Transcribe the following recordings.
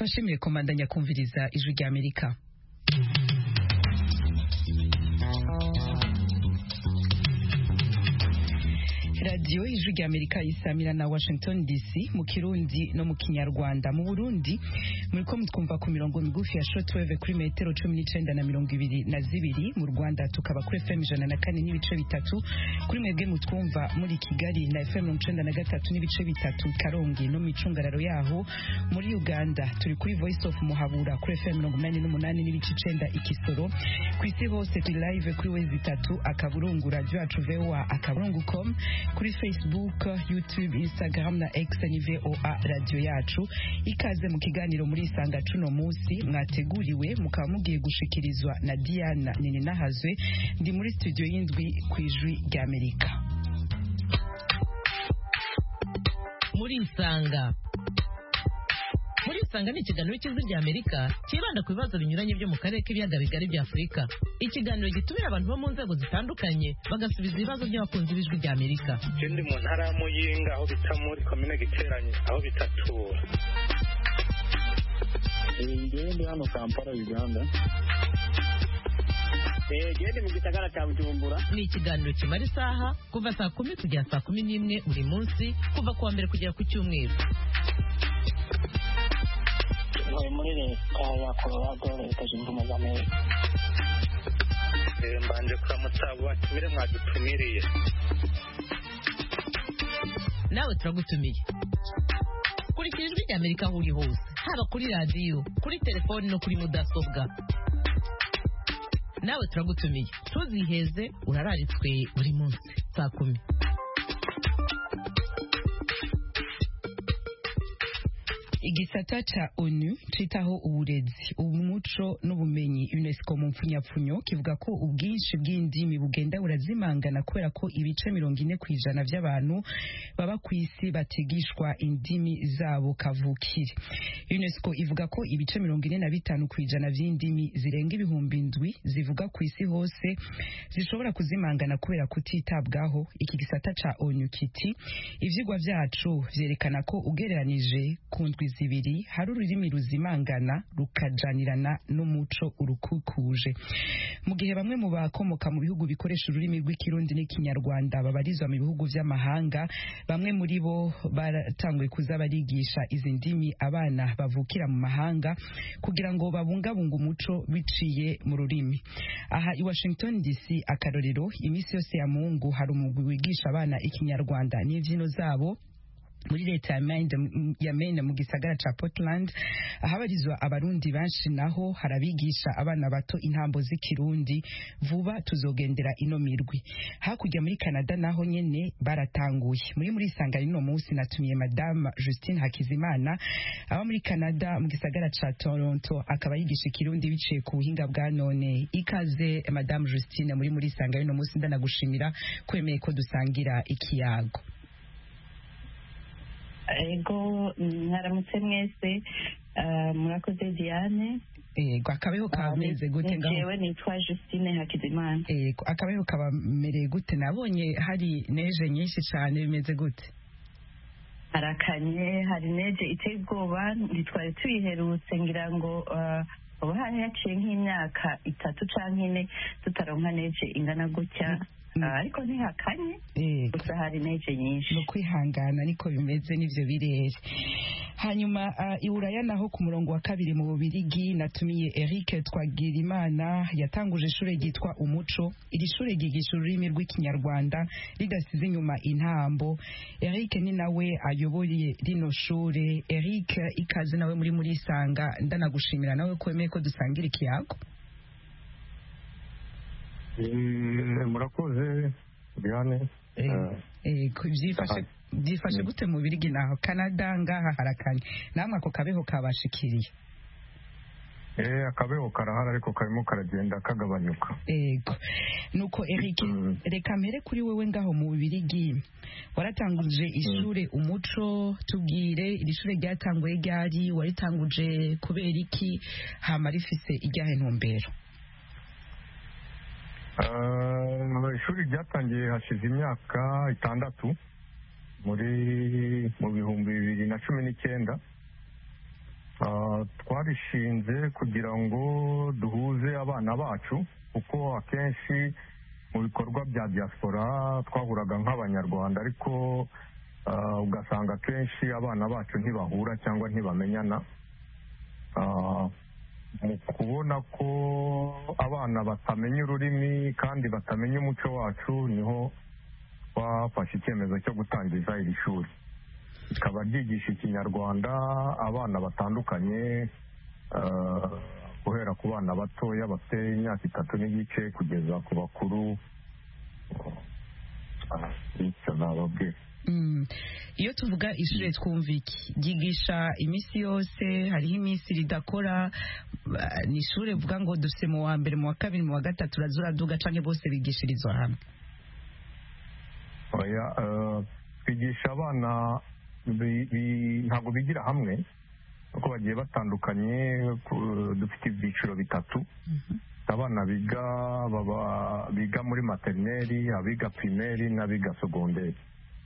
Twashimiye komandanya kumviriza ijwi rya Amerika. Radio ijwi rya Amerika isamira na Washington DC mu Kirundi no mu Kinyarwanda. Mu Burundi muriko mutwumva ku mirongo migufi ya shortwave kuri metero 19 na 22, mu Rwanda tukaba kuri FM 104 n'ibice bitatu, kuri mwebwe mutwumva muri Kigali na FM 93 n'ibice bitatu Karongi no micungararo yaho. Muri Uganda turi kuri Voice of Muhabura kuri FM 88 n'ibice 9 Ikisoro. Ku isi hose turi live kuri wezi 3 akaburungu radio yacu VOA akaburungu.com, kuri Facebook, YouTube, Instagram na X ni VOA radio yacu. Ikaze mu kiganiro muri Isanga cuno musi mwateguriwe mukaba mugiye gushikirizwa na Diana Ninahazwe. Ndi muri studio y'indwi kwijwi rya Amerika. Muri Isanga ni ikiganiro cy'ijwi rya Amerika kibanda ku bibazo binyuranye byo mu karere k'ibiyaga bigari bya Afurika. Ikiganiro gitumira abantu bo mu nzego zitandukanye bagasubiza ibibazo by'abakunzi b'ijwi rya Amerika. Ndi mu ntara ya Muyinga aho bita muri komine Giteranye aho bitatura. Ndi hano Kampala Uganda. Ndi mu gisagara cya Bujumbura. Ni ikiganiro kimara isaha kuva saa 10 kugera saa 11 buri munsi kuva kuwa mbere kugera ku cyumweru. Muri leta ya Colorado leta zunze ubumwe za Amerika. Mbanje kuramutsa batumire mwadutumiriye. Nawe turagutumiye. Kurikira ijwi rya Amerika aho uri hose, haba kuri radio, kuri telefone no kuri mudasobwa. Nawe turagutumiye. Tuziheze urararitswe buri munsi saa 10. Igisata cha ONU citaho uburezi, umuco n'ubumenyi UNESCO mu mpfunyapfunyo kivuga ko ubwinshi bw'indimi bugenda burazimangana kubera ko ibice 40% by'abantu baba ku isi batigishwa indimi zabo kavukire. UNESCO ivuga ko ibice 45% by'indimi zirenga ibihumbi 7 zivuga ku isi hose zishobora kuzimangana kubera kutitabwaho. Iki gisata cha ONU kiti ivyigwa vyacu vyerekana ko ugereranije kundwi zibiri hari ururimi ruzimangana rukajanirana n'umuco urukukuje. Mu gihe bamwe mu bakomoka mu bihugu bikoresha ururimi rw'ikirundi n'ikinyarwanda babarizwa mu bihugu vy'amahanga, bamwe muri bo baratangwe kuza barigisha izi ndimi abana bavukira mu mahanga kugira ngo babungabunga umuco biciye mu rurimi. Aha i Washington DC akarorero imisi yose ya Mungu hari umugwi wigisha abana ikinyarwanda n'imvyino zabo muri leta ya Maine mu gisagara ca Portland, ahabarizwa abarundi benshi naho harabigisha abana bato intambo z'ikirundi. Vuba tuzogendera ino mirwi. Hakurya muri Canada naho nyene baratanguye. Muri Isanga rino musi natumiye Madame Justine Hakizimana aba muri Canada mu gisagara ca Toronto, akaba yigisha ikirundi biciye ku buhinga bwa none. Ikaze Madame Justine muri Isanga rino musi, ndanagushimira kwemeye ko dusangira ikiyago. Ego mwaramutse mwese, murakoze Diane. Ego akabeho kameze gute ngaho? Jewe nitwa Justine Hakizimana. Ego akabeho kabamereye gute? Nabonye hari neje nyinshi cyane, bimeze gute? Harakanye, hari neje iteye ubwoba, ntitwari tuyiherutse ngira ngo ubu hari yaciye nk'imyaka 3 canke 4 tutaronka neje ingana gutya. Ariko ntihakanye, gusa hari neje nyinshi. No kwihangana niko bimeze n'ivyo birere. Hanyuma iburaya naho ku murongo wa kabiri mu Bubirigi natumiye Eric Twagirimana, yatanguje ishure ryitwa Umuco. Iri shure ryigisha ururimi rw'ikinyarwanda ridasize inyuma intambo. Eric ni nawe ayoboye rino shure. Eric, ikaze nawe muri Isanga, ndanagushimira nawe kwemeye ko dusangira ikiyago. Murakoze Diane. Byifashe gute mu Birigi naho Canada ngaha harakanye, namwe ako kabeho kabashikiriye? Akabeho karahara ariko karimo karagenda kagabanyuka. Ego nuko Eric, reka mpere kuri wewe ngaho mu Birigi, waratanguje ishure Umuco. Tubwire iri shure ryatanguye ryari, waritanguje kubera iki, hama rifise ijyahe ntumbero? Ishuri ryatangiye hashize imyaka 6 mu 2019. twarishinze kugira ngo duhuze abana bacu, kuko akenshi mu bikorwa bya diaspora twahuraga nk'abanyarwanda, ariko ugasanga akenshi abana bacu ntibahura cyangwa ntibamenyana. Mu kubona ko abana batamenya ururimi kandi batamenya umuco wacu, niho twafashe icyemezo cyo gutangiza iri shuri, rikaba ryigisha ikinyarwanda abana batandukanye, guhera ku bana batoya bafite imyaka 3 n'igice kugeza ku bakuru. Iyo tuvuga ishuri twumva iki? Ryigisha iminsi yose? Hariho iminsi ridakora? Ni ishuri vuga ngo dufite mu wa mbere, mu wa kabiri, mu wa gatatu uraduga canke bose bigishirizwa hamwe? Twigisha abana ntabwo bigira hamwe, kuko bagiye batandukanye. Dufite ibyiciro bitatu. Abana biga muri materineri, abiga pirimeri n'abiga segonderi.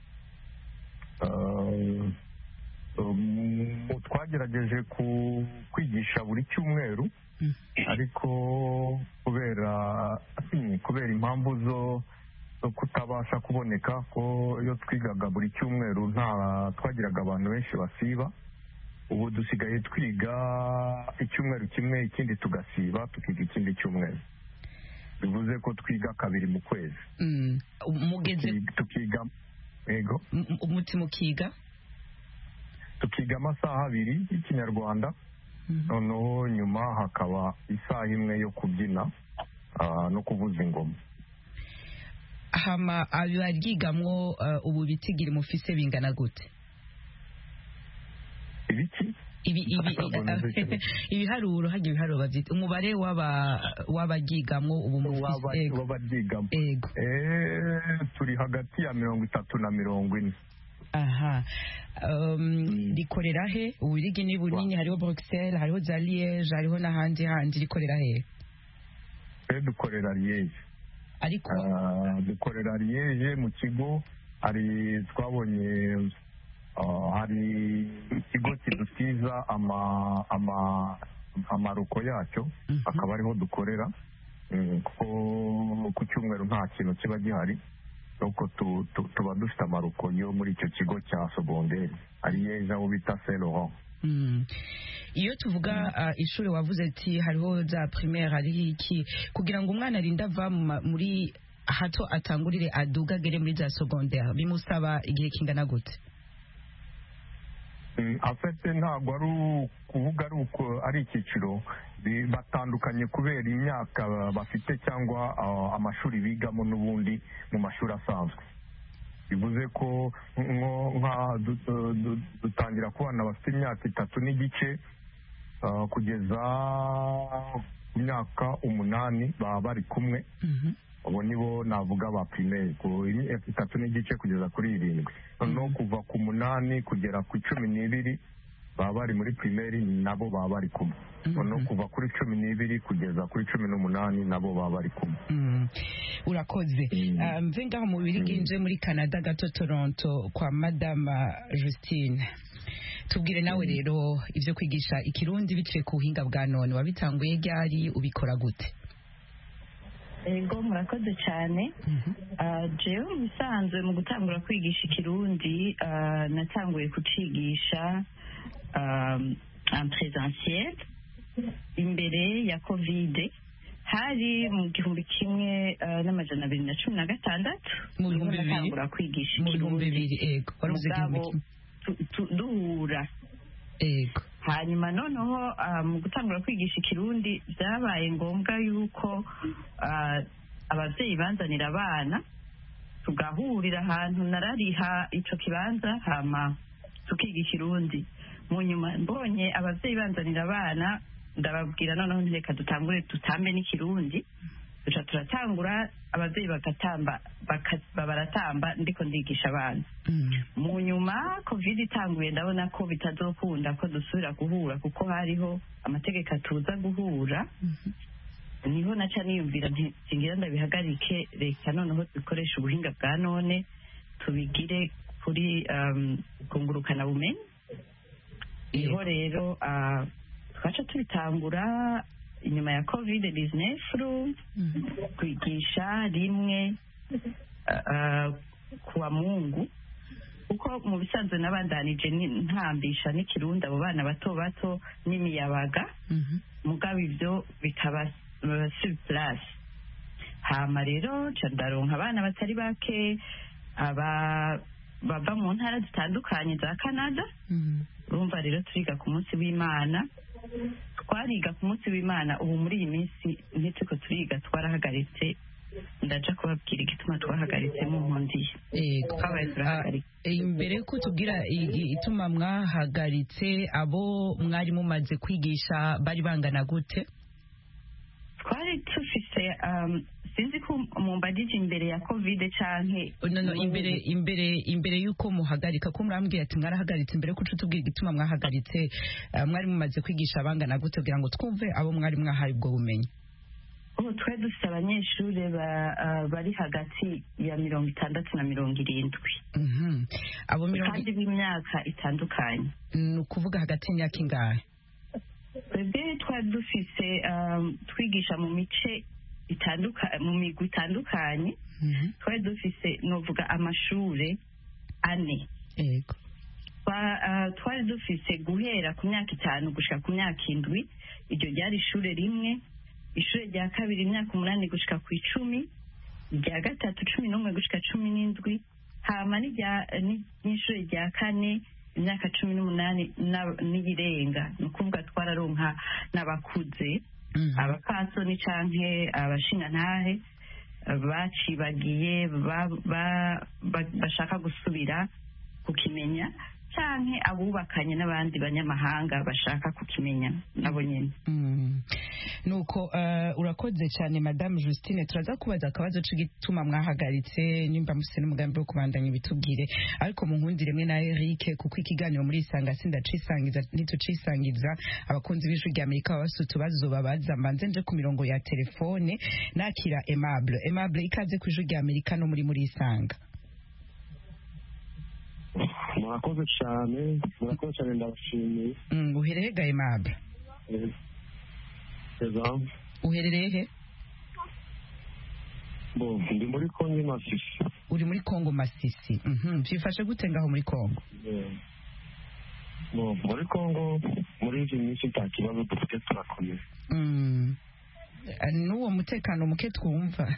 Twagerageje kwigisha buri cyumweru, ariko kubera impamvu zo kutabasha kuboneka, ko iyo twigaga buri cyumweru twagiraga abantu benshi basiba. Ubu dusigaye twiga icyumweru kimwe, ikindi tugasiba, tukiga ikindi cyumweru. Bivuze ko twiga 2 mu kwezi. Tukiga ego umutima ukiga, tukiga amasaha 2 y'ikinyarwanda, noneho nyuma hakaba isaha 1 yo kubyina no kuvuza ingoma. Hama abaryigamwo ubu bitigiri mufise bingana gute? Ibiki? Ibiharuro, hagiye ibiharuro bavyita umubare w'abaryigamwo ubu mufise? W'abaryigamwo turi hagati ya 30 na 40. Aha. Rikorera he? Uburigi ni bunini, hariho Bruxelles, hariho za Liège, hariho n'ahandi rikorera he? Dukorera Liège. Ariko dukorera Liège mu kigo. Twabonye hari ikigo kidutiza amaruko yacyo, akaba ariho dukorera, kuko ku cyumweru nta kintu kiba gihari, nuko tuba dufite amaruko yo muri icyo kigo cya segonderi ari Liège, aho bita Saint Laurent. Iyo tuvuga ishuri wavuze ati hariho za primaire, hariho iki, kugira ngo umwana arinde ava muri hato atangurire adugagere muri za secondaire, bimusaba igihe kingana gute? Afite ntabwo ari ukuvuga ari icyiciro, batandukanye kubera imyaka bafite cyangwa amashuri bigamo n'ubundi mu mashuri asanzwe. Bivuze ko dutangira ku bana bafite imyaka 3 n'igice kugeza ku myaka 8 baba bari kumwe. Abo nibo navuga ba primaire, ku 3 n'igice kugeza kuri 7. No kuva ku 8 kugera ku 12 baba bari muri primaire, nabo baba bari kumwe. No kuva kuri 12 kugeza kuri 18 nabo baba bari kumwe. Urakoze. Mve ngaho mu Birigi nje muri Canada gato Toronto kwa Madame Justine. Tubwire nawe rero ivyo kwigisha ikirundi biciye ku buhinga bwa none, wabitanguye ryari, ubikora gute? Ego murakoze cyane. Jewe musanzwe mu gutangura kwigisha ikirundi natanguye kucigisha en présentiel imbere ya Covid, hari mu 1916 mu 2000 natangura kwigisha ikirundi. Ego waruze duhura. Ego hanyuma noneho mu gutangura kwigisha ikirundi byabaye ngombwa yuko ababyeyi banzanira abana tugahurira ahantu, narariha ico kibanza hama tukiga ikirundi. Mu nyuma mbonye ababyeyi banzanira abana, ndababwira noneho reka dutangure tutambe n'ikirundi. Duca turatangura, ababyeyi baratamba ndiko ndigisha abana. Mu nyuma Covid itanguye, ndabona ko bitazokunda ko dusubira guhura, kuko hariho amategeko atuza guhura. Niho naca niyumvira nti singira ndabihagarike, reka noneho dukoresha ubuhinga bwa none, tubigire kuri kungurukana bumenyi. niho rero twaca tubitangura inyuma ya covid-19 kwigisha rimwe kuwa Mungu kuko mu bisanzwe n'abandanije ntambisha n'ikirundi abo bana bato bato n'imiyabaga mugabo ibyo bikaba sur place. Hama rero ndaronka abana batari bake bava mu ntara zitandukanye za Canada. Urumva rero turiga ku munsi w'Imana, twariga ku munsi w'Imana. Ubu muri iyi minsi ntituko turiga, twarahagaritse. Ndaja kubabwira igituma twahagaritse mu nkondiye. Imbere ko tubwira ituma mwahagaritse, abo mwari mumaze kwigisha bari bangana gute? Twari tufise sinzi ko mumbagije imbere ya covid canke imbere yuko muhagarika, ko murambwiye ati mwarahagaritse. Imbere ko tubwira igituma mwahagaritse, mwari mumaze kwigisha bangana gute kugira ngo twumve abo mwari mwahaye ubwo bumenyi? Ubu twari dufite abanyeshuri bari hagati ya 60 na 70. Abo kandi b'imyaka itandukanye. Ni ukuvuga hagati y'imyaka ingahe? Twebwe twari dufise twigisha mu mice itandukanye, mu migwi itandukanye. Twari dufise novuga amashure 4. Yego. Twari dufise guhera ku myaka 5 gushika ku myaka 7. Iryo ryari ishure rimwe. Ishure rya kabiri imyaka 8 gushika ku 10, rya gatatu 11 gushika 17, hama n'ishure rya kane imyaka 18 n'ibirenga. Ni ukuvuga twararonka n'abakuze, abapasoni canke abashingantahe bacibagiye bashaka gusubira kukimenya, canke abubakanye n'abandi banyamahanga bashaka kukimenya nabo nyene. Nuko urakoze cyane Madame Justine. Turaza kubaza akabazo c'igituma mwahagaritse, nimba mufise n'umugambi wo kubandanya bitubwire, ariko mu nkundire mwe na Eric, kuko ikiganiro muri Isanga sindacisangiza nitucisangiza abakunzi b'ijwi rya Amerika babasuye utubazo babaza. Mbanze nje ku mirongo ya telefone nakira Aimable. Ikaze ku ijwi rya Amerika no muri Isanga. Murakoze cyane ndabashimiye. Uhereye ga Aimable? Uherereye he? Ndi muri Kongo Masisi. Uri muri Kongo Masisi. Byifashe gute ngaho muri Kongo? Muri Kongo muri iyi minsi nta kibazo dufite, turakomeye. N'uwo mutekano muke twumva.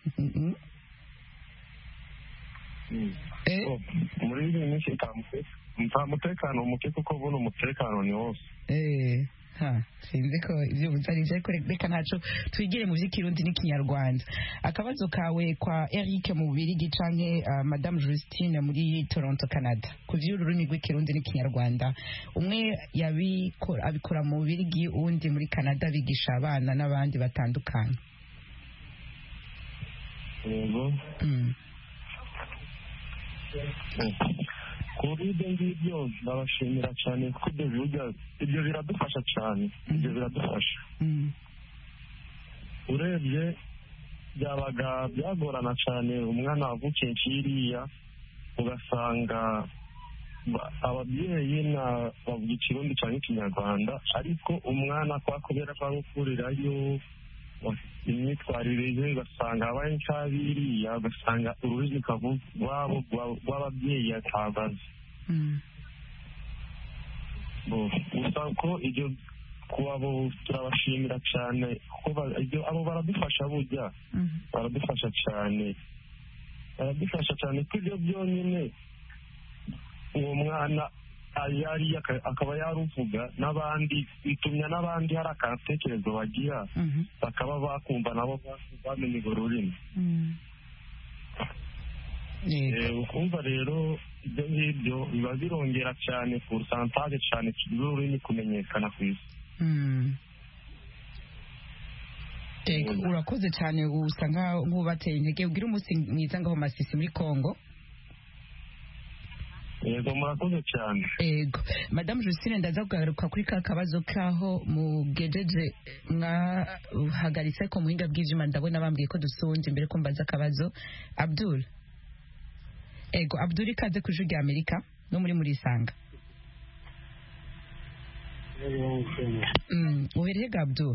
Muri iyi minsi nta mutekano muke, kuko buno umutekano ni wose. Sinzi ko ibyo buzarije, ariko reka ntaco twigire mu by'ikirundi n'ikinyarwanda. Akabazo kawe kwa Eric mu Bubiligi canke Madame Justine muri Toronto Canada, ku vy'ururimi rw'ikirundi n'ikinyarwanda. Umwe abikora mu Bubiligi, uwundi muri Canada bigisha abana n'abandi batandukanye. Kuri ibyo ngibyo ndabashimira cyane, kuko ibyo biradufasha cyane. Urebye byabaga byagorana cyane umwana wavukiye kiriya, ugasanga ababyeyi bavuga ikirundi cyangwa ikinyarwanda, ariko umwana kubera ko ari ukurirayo imyitwarire ye ugasanga abaye nk'abiriya, ugasanga ururimi rwabo rw'ababyeyi atabazi. Gusa ko ibyo kubo turabashimira cyane, kuko abo baradufasha, burya baradufasha cyane ko ibyo byonyine uwo mwana akaba yaruvuga n'abandi, bitumya n'abandi hari akatekerezo bagira, bakaba bakumva nabo bamenye urwo rurimi. Ukumva rero ibyo ngibyo biba birongera cyane pourcentage cyane rw'ururimi kumenyekana ku isi. Urakoze cyane, usa nk'ubateye intege. Ugira umunsi mwiza ngaho Masisi muri Kongo. Yego, murakoze cyane. Yego, Madame Justine, ndaza kugaruka kuri ka kabazo kaho mugejeje mwahagaritse ko muhinga bw'ivyuma. Ndabona bambwiye ko dusonje imbere ko mbaza akabazo. Abdul. Yego, Abdul, ikaze ku ijwi rya Amerika no muri Isanga. uhereye Abdul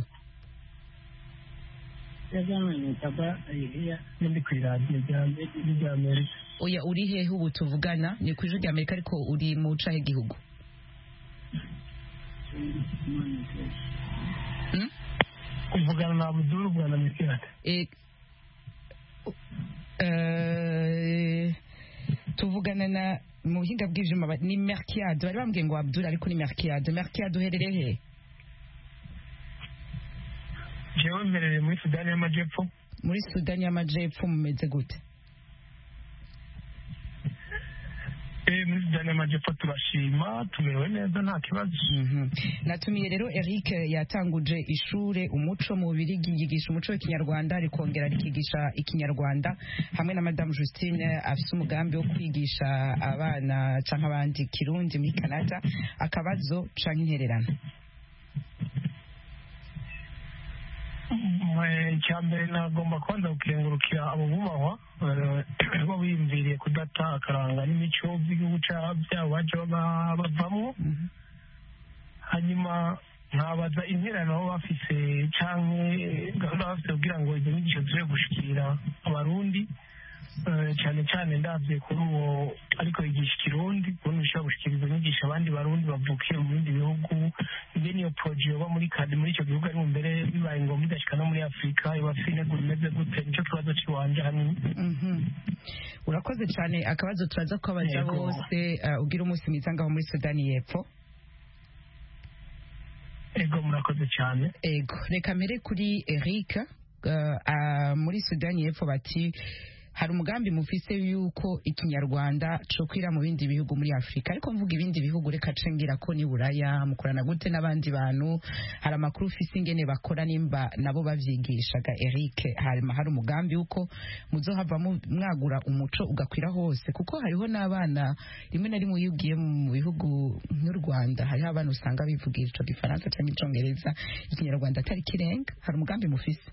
ndi ku iradiyo rya Amerika. oya uri hehe ubu tuvugana ni ku ijwi rya Amerika ariko uri mu cahe gihugu kuvugana na Abdul Bwana Mesiade. Tuvugana na mu buhinga bw'ivyuma ni Merkiade bari bambwiye ngo Abdul ariko ni Merkiade uherereye he? Jewe mbereye muri Sudani y'Amajepfo. Muri Sudani y'Amajepfo mumeze gute? Muri Sudani y'Amajepfo turashima tumerewe neza nta kibazo. Natumiye rero Eric yatanguje ishure umuco mu Bubiligi yigisha umuco w'ikinyarwanda rikongera rikigisha ikinyarwanda hamwe na Madame Justine afise umugambi wo kwigisha abana canke abandi kirundi muri Canada. Akabazo canke intererano? Icyambere nagomba kwanza gukengurukira abo bubahwa bo biyumviriye kudata akaranga n'imico by'igihugu cyabo baje bavamo. Hanyuma nkabaza interano aho bafise canke gahunda bafise kugira ngo izo nyigisho zire gushikira abarundi cyane cyane ndavye kuri uwo ariko yigisha ikirundi ubundi bishobora gushikiriza inyigisho abandi barundi bavukiye mu bindi bihugu. Iyo niyo projet yoba muri kadi muri icyo gihugu ari mu mbere bibaye ngombwa igashika no muri Afurika iba afite intego imeze gute nicyo kibazo kiwanje hanini. Urakoze cyane. Akabazo turaza kubabaza bose ugira umunsi mwiza ngaho muri Sudani y'Epfo. Ego murakoze cyane. Ego reka mbere kuri Eric muri Sudani y'Epfo bati hari umugambi mufise yuko ikinyarwanda cokwira mu bindi bihugu muri Afrika ariko mvuga ibindi bihugu reka cengira ko ni Buraya mukorana gute n'abandi bantu hari amakuru ufise ingene bakora nimba nabo bavyigishaga Eric hari umugambi uko muzohava mwagura umuco ugakwira hose kuko hariho n'abana rimwe na rimwe yugiye mu bihugu nk'u Rwanda hariho abantu usanga bivugira ico gifaransa cyangwa icongereza ikinyarwanda atari kirenga hari umugambi mufise?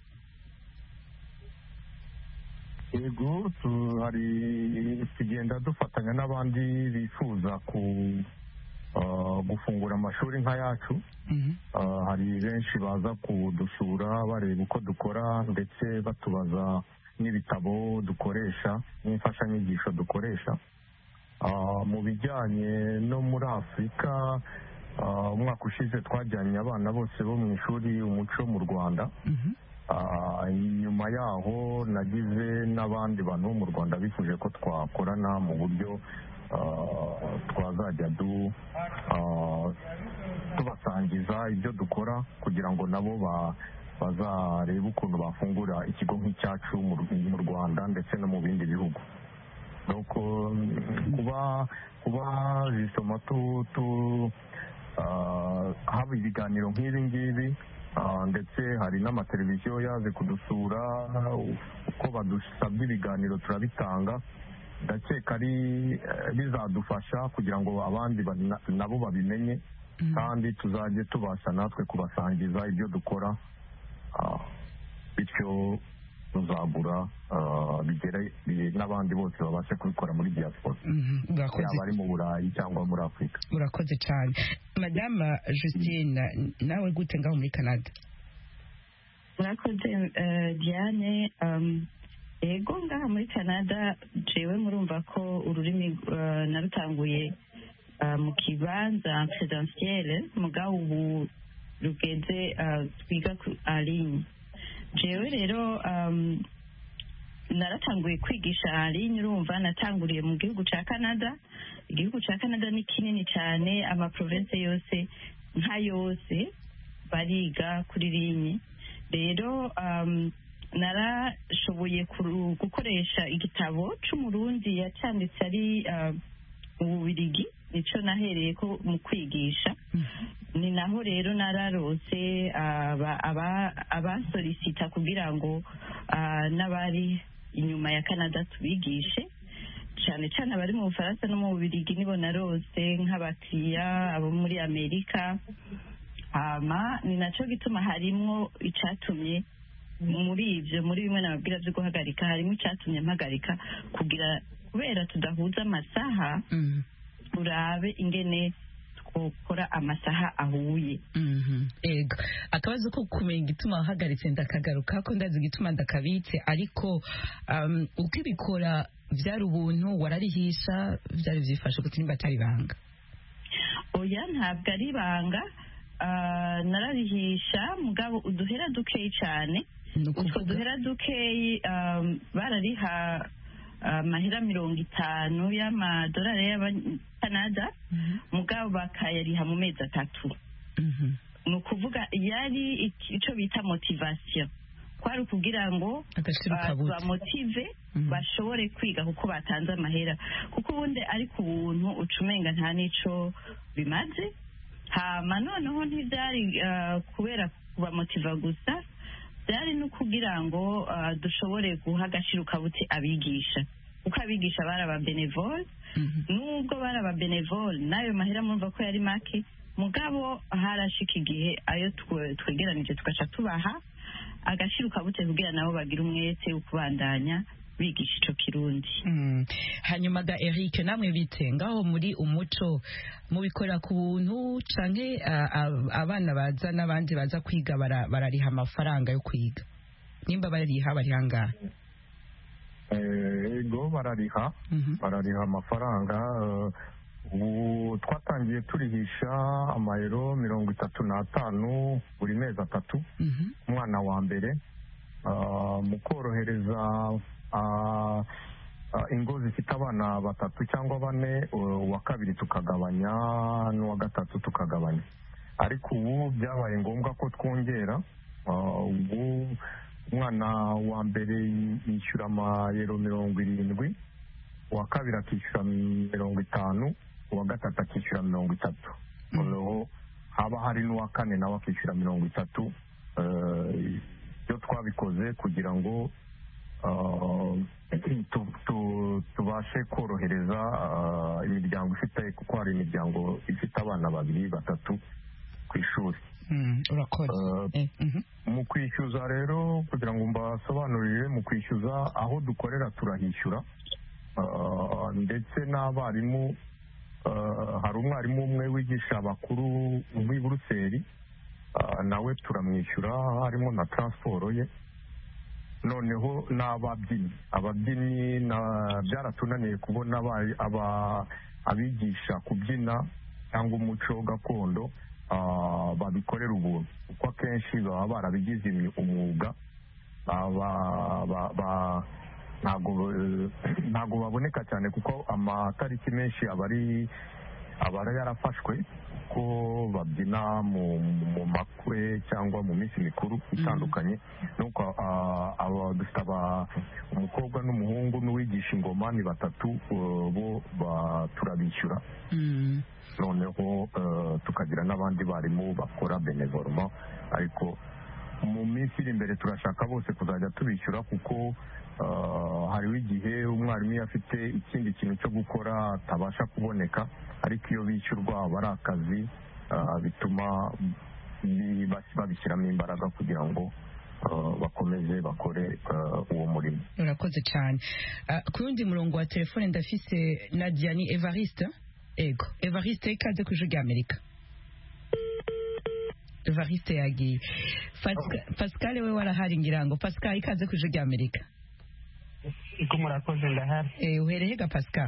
Yego tugenda dufatanya n'abandi bifuza gufungura amashuri nka yacu. Hari benshi baza kudusura bareba uko dukora ndetse batubaza n'ibitabo dukoresha n'imfashanyigisho dukoresha. Mu bijyanye no muri Afurika umwaka ushize twajyanye abana bose bo mu ishuri umuco mu Rwanda. Nyuma yaho nagize n'abandi bantu bo mu Rwanda bifuje ko twakorana mu buryo twazajya tubasangiza ibyo dukora kugira ngo nabo bazarebe ukuntu bafungura ikigo nk'icyacu mu Rwanda ndetse no mu bindi bihugu. nuko kuba zisoma haba ibiganiro nk'ibi ngibi ndetse hari n'amateleviziyo yaje kudusura uko badusabye ibiganiro turabitanga ndakeka ari bizadufasha kugira ngo abandi nabo babimenye kandi tuzajye tubasha natwe kubasangiza ibyo dukora bityo tuzagura bigere n'abandi bose babashe kubikora muri diaspora yaba ari mu Burayi cyangwa muri Afurika. Urakoze cyane. Madame Justine, nawe gute ngaho muri Canada? Urakoze Diane. Ego ngaha muri Canada jewe murumva ko ururimi narutanguye mu kibanza presidentiel mugabo ubu rugeze twiga aligne. Jewe rero naratanguye kwigisha aligne, urumva natanguriye mu gihugu ca Canada. Igihugu ca Canada ni kinini cyane, ama province yose nka yose bariga kuri ligne. Rero narashoboye gukoresha igitabo c'umurundi yacanditse ari mu Bubiligi, nico nahereye ko mu kwigisha. Ni naho rero nararose abasolicita kugira ngo n'abari inyuma ya Canada tubigishe, cyane cyane abari mu Bufaransa no mu Bubiligi nibo narose nk'abakiriya abo muri Amerika. Ni naco gituma harimwo icatumye muri bimwe nababwira byo guhagarika, harimo icatumye mpagarika kubera tudahuza amasaha turabe ingene twokora amasaha ahuye. Ego akabazo ko kumenya igituma wahagaritse ndakagaruka ko ndazi igituma ndakabitse ariko uko ibikora vyari ubuntu wararihisha vyari vyifashe gute nimba atari banga? Oya ntabwo ari banga, nararihisha mugabo uduhera dukeyi cyane. Utwo duhera dukeyi barariha amahera 50 y'amadolari y'Abanyakanada, mugabo bakayariha mu mezi 3. Ni ukuvuga yari icyo bita motivation, kwari ukugira ngo bamotive bashobore kwiga kuko batanze amahera, kuko ubundi ari ku buntu ucumenga nta nico bimaze. Hama noneho ntibyari kubera kubamotiva gusa, byari no kugira ngo dushobore guha agaciro kabutse abigisha, kuko abigisha bari ababenevole. Nubwo bari ababenevole n'ayo mahera mumva ko yari make, mugabo harashika igihe ayo twegeranije tugaca tubaha agaciro kabutse kugira nabo bagira umwete wo kubandanya bigisha ico Kirundi. Hanyuma ga Eric, namwe bite ngaho muri umuco mubikora ku buntu canke abana baza n'abandi baza kwiga barariha amafaranga yo kwiga? Nimba barariha bari hangaha? Ego barariha amafaranga. Ubu twatangiye turihisha amayero 35 buri mezi 3 umwana wa mbere, mu korohereza ingo zifite abana 3 cyangwa 4, uwa kabiri tukagabanya n'uwa gatatu tukagabanya. Ariko ubu byabaye ngombwa ko twongera. Ubu umwana wa mbere yishyura amayero 70, uwa kabiri akishyura 50, uwa gatatu akishyura 30. Noneho haba hari n'uwa kane nawe akishyura 30. Iyo twabikoze kugira ngo tubashe korohereza imiryango ifite, kuko hari imiryango ifite abana 2, 3 ku ishuri. Mu kwishyuza rero, kugira ngo mbasobanurire, mu kwishyuza aho dukorera turahishyura, ndetse n'abarimu. Hari umwarimu umwe wigisha abakuru muri Buruseli, nawe turamwishyura harimo na transport ye. Noneho ababyinnyi byaratunaniye kubona abigisha kubyina cyangwa umuco gakondo babikorera ubuntu, kuko akenshi baba barabigize umwuga. Ntago baboneka cyane kuko amatariki menshi aba yarafashwe ko babyina mu makwe cyangwa mu minsi mikuru itandukanye. Nuko dufite umukobwa n'umuhungu n'uwigisha ingoma ni 3, bo turabishyura. Noneho tukagira n'abandi barimu bakora benevolement, ariko mu minsi iri imbere turashaka bose kuzajya tubishyura, kuko hariho igihe umwarimu iyo afite ikindi kintu cyo gukora atabasha kuboneka, ariko iyo bishyurwa aba ari akazi, bituma babishyiramo imbaraga kugira ngo bakomeze bakore uwo murimo. Urakoze cyane. Ku yundi murongo wa telefone ndafise Nadia ni Evariste. Ego Evariste, ikaze ku Ijwi ry'Amerika. Evariste yagiye. Pascal we warahari ngira ngo. Pascal, ikaze ku Ijwi ry'Amerika. Iko murakoze ndahari. Uhereye ga Pascal?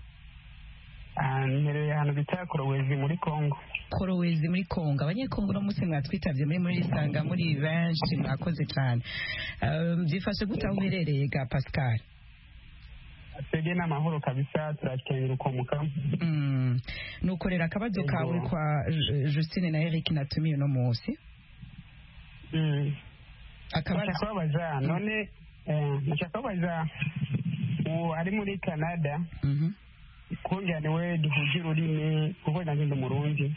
Nhereye ahantu bita Korowezi muri Kongo. Korowezi muri Kongo. Abanyekongo no munsi mwatwitabye muri Isanga muri benshi, mwakoze cyane. Byifashe gute aho uherereye ga Pascal? Twebwe n'amahoro kabisa, turakengera ukomuka. Nukorera akabazo kawe kwa Justine na Eric natumiye no munsi. Akabazo baza none nashaka baza ari muri Canada. Kunjyane we duhuje ururimi kuko nanjye ndi Murundi.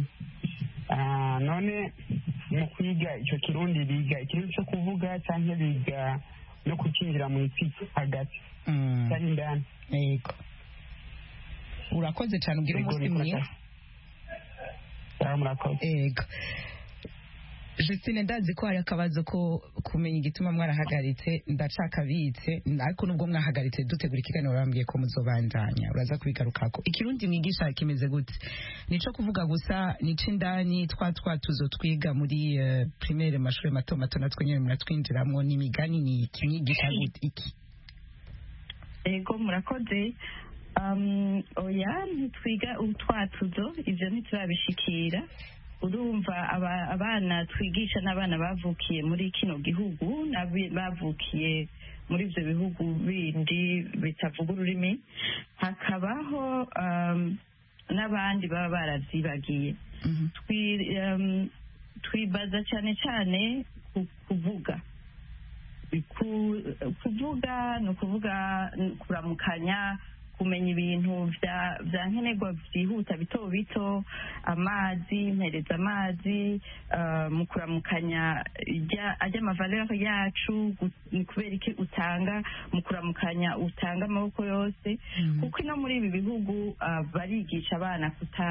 None mu kwiga icyo Kirundi biga ikintu cyo kuvuga cyangwa biga no kukinjira mu itsiko hagati. Ndani. Yego. Urakoze cyane, ugira umunsi mwiza. Murakoze. Yego. Justine ndazi ko hari akabazo ko kumenya igituma mwarahagaritse ndacakabitse ariko nubwo mwahagaritse dutegura ikiganiro bambwiye ko muzobandanya uraza kubigarukako ikirundi mwigisha kimeze gute nico kuvuga gusa nico indani twatuzo twiga muri primaire mashuri mato mato natwe nyene muratwinjiramwo n'imigani ni kimwigisha gute iki ego murakoze oya ntitwiga utwatuzo ivyo ntiturabishikira urumva abana twigisha n'abana bavukiye muri kino gihugu bavukiye muri ibyo bihugu bindi bitavuga ururimi hakabaho n'abandi baba baravyibagiye twibaza cyane cyane kuvuga ni ukuvuga kuramukanya kumenya ibintu vya nkenerwa vyihuta bito bito amazi mpereza amazi mu kuramukanya ajya amavaleur yacu ni kubera iki utanga mu kuramukanya utanga amaboko yose kuko ino muri ibi bihugu barigisha abana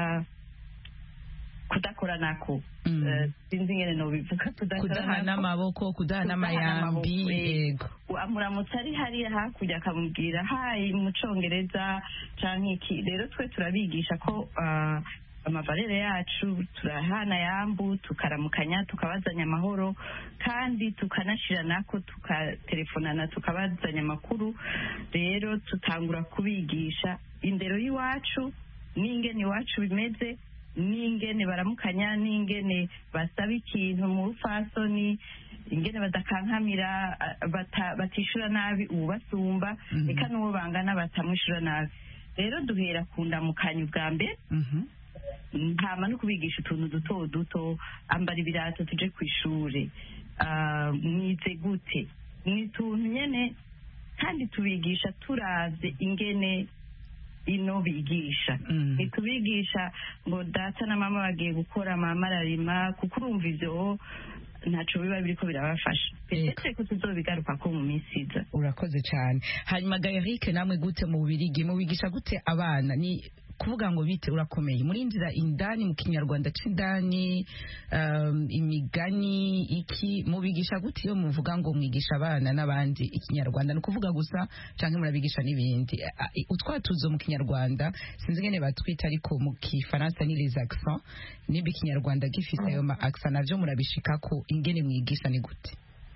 kudakora nako sinzi ngene no bivuga kudahana amaboko kudahana amayambi yego amuramutse ari hariya hakurya akamubwira hayi mu congereza canke iki rero twe turabigisha ko amavalere yacu turahana yambu tukaramukanya tukabazanya amahoro kandi tukanashira nako tukatelefonana tukabazanya amakuru rero tutangura kubigisha indero y'iwacu n'ingene iwacu bimeze n'ingene baramukanya n'ingene basaba ikintu mu rufasoni ingene badakankamira batishura nabi ubasumba eka n'uwo bangana batamwishura nabi rero duhera ku ndamukanyo bwa mbere hama no kubigisha utuntu duto duto ambara ibirato tuje ku ishure mwize gute ni utuntu nyene kandi tubigisha turavye ingene ino bigisha ntitubigisha ngo data na mama bagiye gukora mama ararima kuko urumva ivyo ntaco biba biriko birabafasha ese ko tuzobigaruka ko mu minsi iza urakoze cyane hanyuma Gaeric namwe gute mu Bubirigi mubigisha gute abana ni kuvuga ngo bite urakomeye muri nzira indani mu kinyarwanda c'indani imigani iki mubigisha gute iyo muvuga ngo mwigisha abana n'abandi ikinyarwanda no kuvuga gusa canke murabigisha n'ibindi utwatuzo mu kinyarwanda sinzi ngene batwita ariko mu kifaransa ni les accents niba ikinyarwanda gifise ayo ma accents navyo murabishikako ingene mwigisha ni gute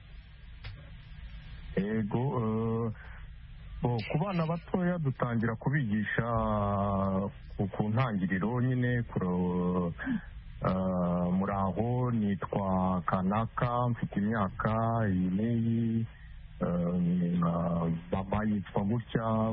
ego ku bana batoya dutangira kubigisha ku ntangiriro nyine muraho nitwa kanaka mfite imyaka iyi n'iyi mama yitwa gutya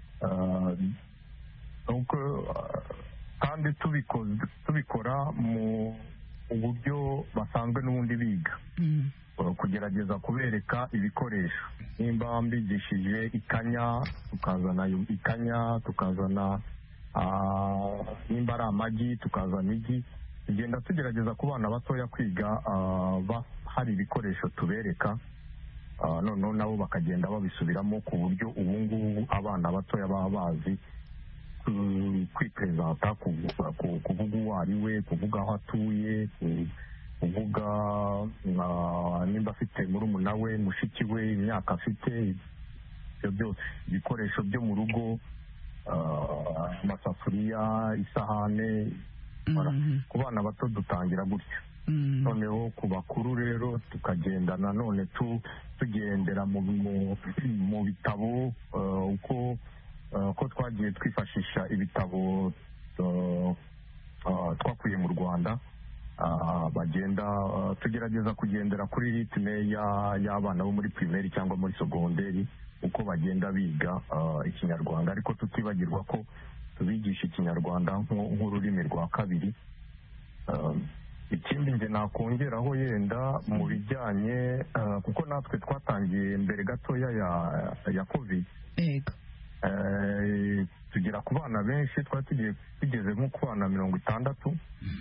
kandi tubikora mu buryo basanzwe n'ubundi biga kugerageza kubereka ibikoresho nimba mbigishije ikanya tukazana ikanya tukazana nimba ari amagi tukazana igi tugenda tugerageza ku bana batoya kwiga hari ibikoresho tubereka noneho nabo bakagenda babisubiramo ku buryo ubu ngubu abana batoya baba bazi kwipresenta kuvuga uwo ari we kuvuga aho atuye kuvuga nimba afite murumuna we mushiki we imyaka afite ibyo byose ibikoresho byo mu rugo amasafuriya isahane ku bana bato dutangira gutya noneho ku bakuru rero tukagenda nanone tugendera mu bitabo uko twagiye twifashisha ibitabo twakuye mu Rwanda bagenda tugerageza kugendera kuri ritme y'abana bo muri primaire cyangwa muri segonderi uko bagenda biga ikinyarwanda ariko tutibagirwa ko tubigisha ikinyarwanda nk'ururimi rwa kabiri ikindi nge nakongeraho yenda mu bijyanye kuko natwe twatangiye mbere gatoya ya covid tugera ku bana benshi twari tugeze nko ku bana 60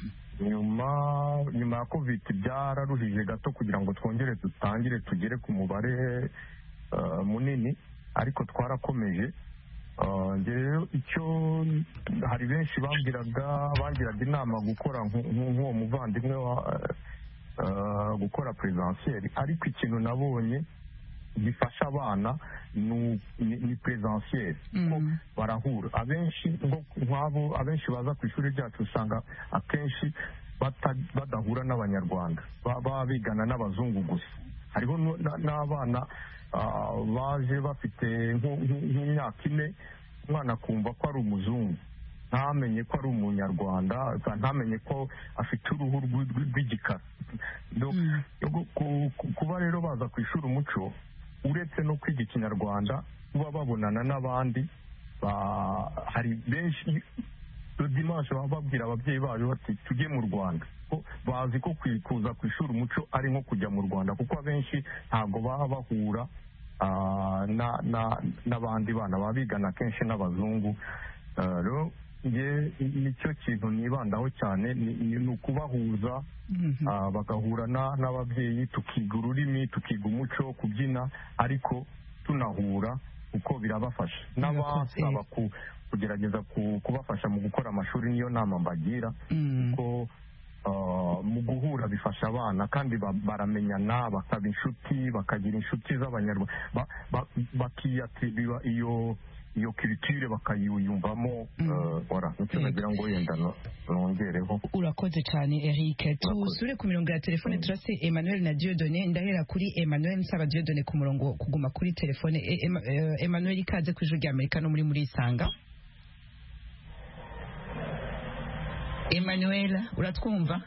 nyuma ya covid byararuhije gato kugira ngo twongere dutangire tugere ku mubare munini ariko twarakomeje rero icyo hari benshi bangiraga inama gukora nk'uwo muvandimwe gukora presentiel, ariko ikintu nabonye gifasha abana ni presentiel, kuko barahura abenshi nk'abo abenshi baza ku ishuri ryacu usanga akenshi badahura n'abanyarwanda, baba bigana n'abazungu gusa. Hariho n'abana baje bafite nk'imyaka 4, umwana akumva ko ari umuzungu, ntamenye ko ari umunyarwanda, ntamenye ko afite uruhu rw'igikara. Kuba rero baza ku ishuri umuco, uretse no kwiga ikinyarwanda, kuba babonana n'abandi, hari benshi dimanche baba babwira ababyeyi babo bati tujye mu Rwanda, bazi ko kuza ku ishuri umuco ari nko kujya mu Rwanda, kuko abenshi ntabwo baba bahura n'abandi bana, baba bigana kenshi n'abazungu. Rero nicyo kintu nibandaho cyane, ni ukubahuza, bagahura n'ababyeyi, tukiga ururimi, tukiga umuco, kubyina, ariko tunahura kuko birabafasha. N'abasaba kugerageza kubafasha mu gukora amashuri, niyo nama mbagira, kuko mu guhura bifasha abana, kandi baramenyana, bakaba inshuti, bakagira inshuti z'abanyarwanda, bakiyatira iyo culture bakayiyumvamo. Nicyo nagira ngo yenda nongereho. Urakoze cyane Eric. Tusure ku mirongo ya telefone, turase Emmanuel na Dieudonné. Ndahera kuri Emmanuel, nsaba Dieudonné ku murongo kuguma kuri telefone. Emmanuel, ikaze ku ijwi rya Amerika no muri Isanga. Emmanuel, uratwumva?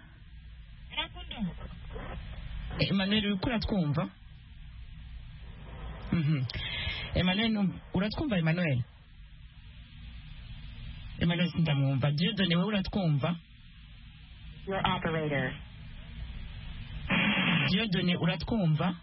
Emmanuel, uratwumva? Emmanuel, uratwumva Emmanuel? Emmanuel sindamwumva. Dieudonné, wewe uratwumva? Your operator. Dieudonné, uratwumva?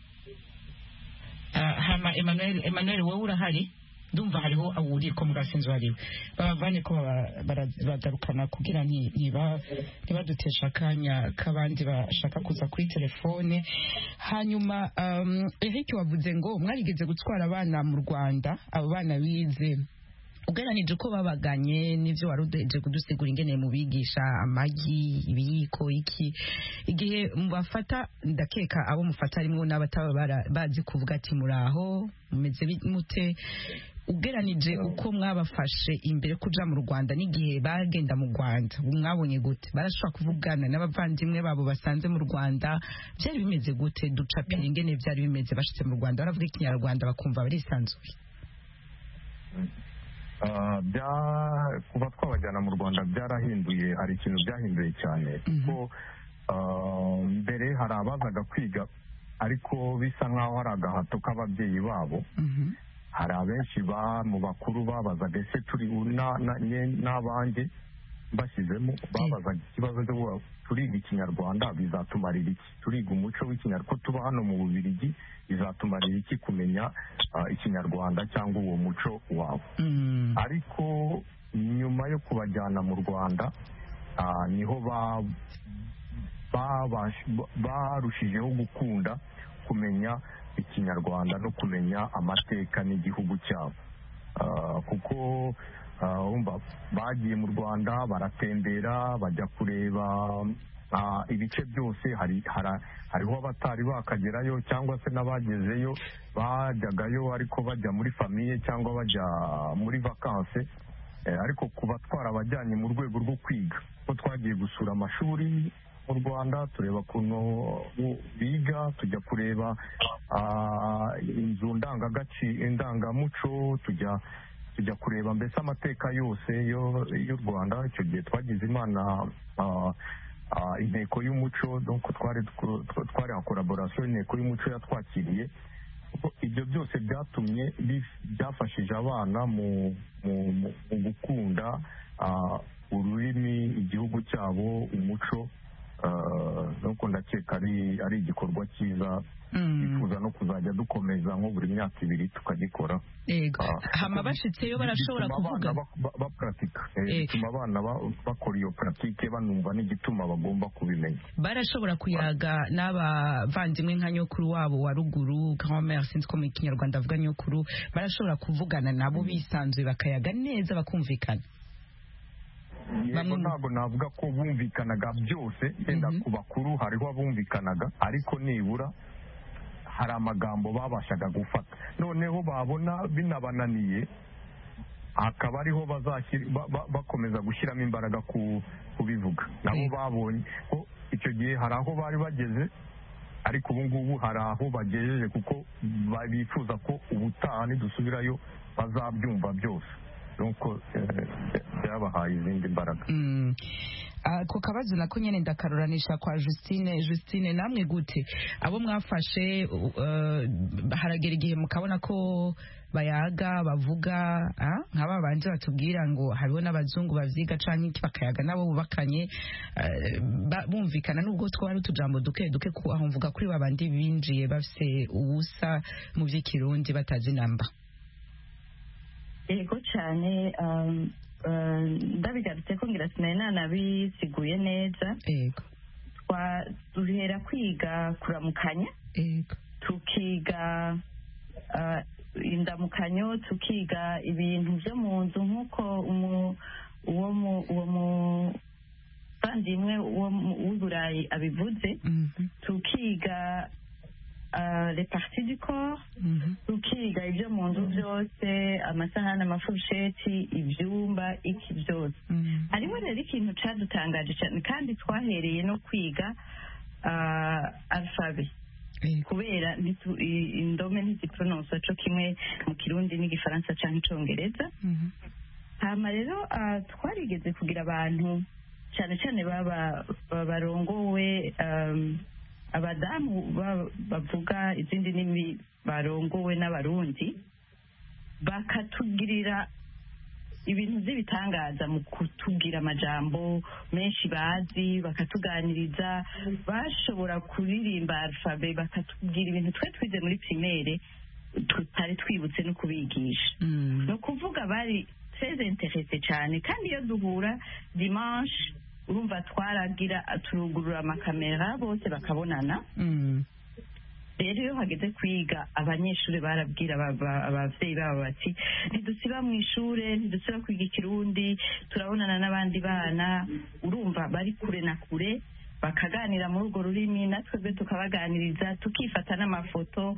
Hama Emmanuel, wewe urahari? Ndumva hariho awuri ko mugasinzi wariwe. Babavanye ko bagarukana kugira ntibadutesha akanya kabandi bashaka kuza kuri telefone. Hanyuma Eric wavuze ngo mwarigeze gutwara abana mu Rwanda, abo bana bize ugereranije uko babaganye n'ivyo warudeje kudusigura ingene mu bigisha amagi, ibiyiko, iki igihe mubafata, ndakeka abo mufata rimwe n'abataba bazi kuvuga ati muraho mumeze mute, ugereranije uko mwabafashe imbere kuja mu Rwanda n'igihe bagenda mu Rwanda, mwabonye gute? Barashobora kuvugana n'abavandimwe babo basanze mu Rwanda? Byari bimeze gute? Ducapira ingene byari bimeze bashitse mu Rwanda, baravuga ikinyarwanda bakumva barisanzuye. Kuba twabajyana mu Rwanda byarahinduye, hari ikintu byahinduye cyane, kuko mbere hari abazaga kwiga ariko bisa nk'aho hari agahato k'ababyeyi babo. Hari abenshi mu bakuru babazaga ese turi n'abanjye bashyizemo, babazaga ikibazo cyo turiga ikinyarwanda bizatumarira iki, turiga umuco w'ikinyarwanda, ko tuba hano mu Bubiligi bizatumarira iki kumenya ikinyarwanda cyangwa uwo muco wabo. Ariko nyuma yo kubajyana mu Rwanda niho barushijeho gukunda kumenya ikinyarwanda no kumenya amateka n'igihugu cyabo, kuko bagiye mu Rwanda baratembera, bajya kureba ibice byose. hariho abatari bakagerayo, cyangwa se n'abagezeyo bajyagayo ariko bajya muri famiye cyangwa bajya muri vakanse. Ariko kuba twarabajyanye mu rwego rwo kwiga, ko twagiye gusura amashuri mu Rwanda, tureba ukuntu biga, tujya kureba inzu ndangamuco, tujya kureba mbese amateka yose y'u Rwanda. Icyo gihe twagize Imana, inteko y'umuco, donc twari en collaboration inteko y'umuco yatwakiriye. Ibyo byose byafashije abana mu gukunda ururimi, igihugu cyabo, umuco. Nuko ndakeka ari igikorwa cyiza, twifuza no kuzajya dukomeza nko buri myaka 2 tukagikora. Hama bashitseyo barashobora kuvuga bapratika, bituma abana bakora iyo pratique, banumva n'igituma bagomba kubimenya. Barashobora kuyaga n'abavandimwe nka nyokuru wabo wa ruguru, grand-mère, sinzi ko mu Kinyarwanda avuga nyokuru, barashobora kuvugana nabo bisanzuye bakayaga neza bakumvikana. yego ntabwo navuga ko bumvikanaga byose yenda ku bakuru hariho abumvikanaga ariko nibura hari amagambo babashaga gufata noneho babona binabananiye akaba ariho bakomeza gushyiramo imbaraga kubivuga nabo babonye ko icyo gihe hari aho bari bageze ariko ubu ngubu hari aho bagejeje kuko bifuza ko ubutaha nidusubirayo bazabyumva byose nuko byabahaye izindi mbaraga. Ako kabazo nako nyene ndakaruranisha kwa Justine namwe gute abo mwafashe haragera igihe mukabona ko bayaga bavuga nk'aba banje batubwira ngo hariho n'abazungu bavyiga canke iki bakayaga nabo bubakanye bumvikana nubwo twari utujambo duke ku aho mvuga kuri babandi binjiye bafise ubusa mu vy'ikirundi batazi namba. Yego cyane ndabigarutse ko ngira sinari nanabisiguye neza. Yego duhera kwiga kuramukanya, tukiga indamukanyo, tukiga ibintu byo mu nzu nk'uko uwo muvandimwe w'Iburayi abivuze, tukiga les parties du corps, tukiga ibyo mu nzu byose, amasahani, amafurusheti, ibyumba, iki byose. Hariho rero ikintu cyadutangaje cyane kandi twahereye no kwiga alphabet kubera indome ntiziprononsa cyo kimwe mu kirundi n'igifaransa cyangwa icongereza. Hama rero twarigeze kugira abantu cyane cyane barongowe abadamu bavuga izindi ndimi barongowe n'abarundi bakatugirira ibintu by'ibitangaza mu kutubwira amajambo menshi bazi, bakatuganiriza, bashobora kuririmba alphabet, bakatubwira ibintu twe twize muri primaire tutari twibutse no kubigisha. No kuvuga bari très intéressé cyane kandi iyo duhura dimanche urumva turugurura amakamera bose bakabonana. Rero iyo hageze kwiga abanyeshuri barabwira abavyeyi babo bati ntidusiba mu ishure, ntidusiba kwiga ikirundi, turabonana n'abandi bana. Urumva bari kure na kure bakaganira muri urwo rurimi, natwebwe tukabaganiriza, tukifata n'amafoto,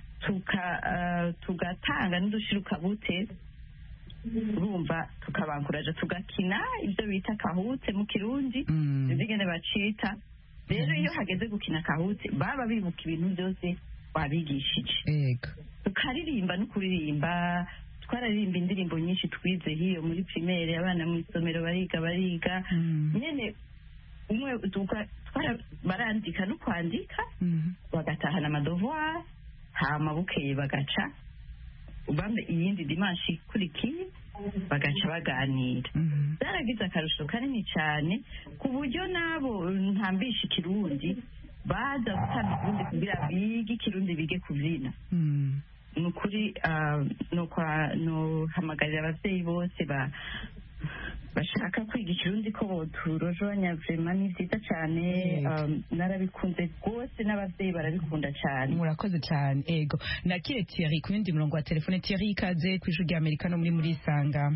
tugatanga n'udushirukabute. Urumva tukabankuraje, tugakina ibyo bita kahutse mu kirundi, izigene bacita. Rero iyo hageze gukina kahutse baba bibuka ibintu byose babigishije. Tukaririmba no kuririmba, twararirimba indirimbo nyinshi twize hiyo muri primaire, abana mu isomero bariga nyene umwe barandika no kwandika, bagatahana amadevoir, hama bukeye bagaca ubambe iyindi dimanche ikurikiye bagaca baganira. Zaragize akarusho kanini cyane ku buryo nabo ntambisha ikirundi baza gutanga ikirundi kugira bige ikirundi, bige kubyina. Ni ukuri no hamagarira ababyeyi bose bashaka kwiga ikirundi ko boturojanya vraiment ni byiza cyane. Narabikunze rwose n'ababyeyi barabikunda cyane. Murakoze cyane. Ego nakire Thierry ku yundi murongo wa telefone. Thierry, ikaze ku ijwi ry'Amerika no muri Isanga.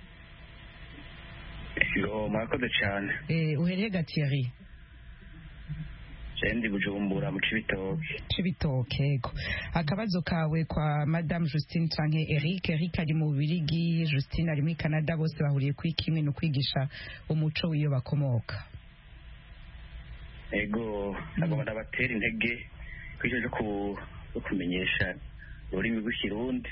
Murakoze cyane. Uhereye ga Thierry? Ndi Bujumbura mu Cibitoke. Ego akabazo kawe kwa Madame Justine canke Eric ari mu Bubiligi, Justine ari muri Canada, bose bahuriye kuri kimwe no kwigisha umuco w'iyo bakomoka. Ego nagomba ndabatera intege kwijeje kumenyesha ururimi rw'ikirundi.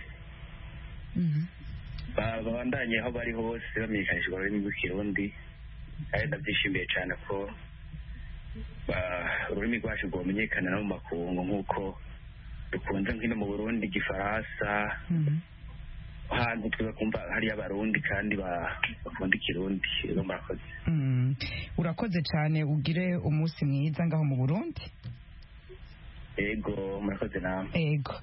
Babandanye aho bari hose bamenyekanisha ururimi rw'ikirundi, kandi ndabyishimiye cyane ko ururimi rwacu rwamenyekana no mu makungu nk'uko dukunze nk'ino mu Burundi igifaransa, hanze tugakumva hariyo abarundi kandi bakunda ikirundi. Rero murakoze. Urakoze cyane, ugire umunsi mwiza ngaho mu Burundi. Ego murakoze namwe. Ego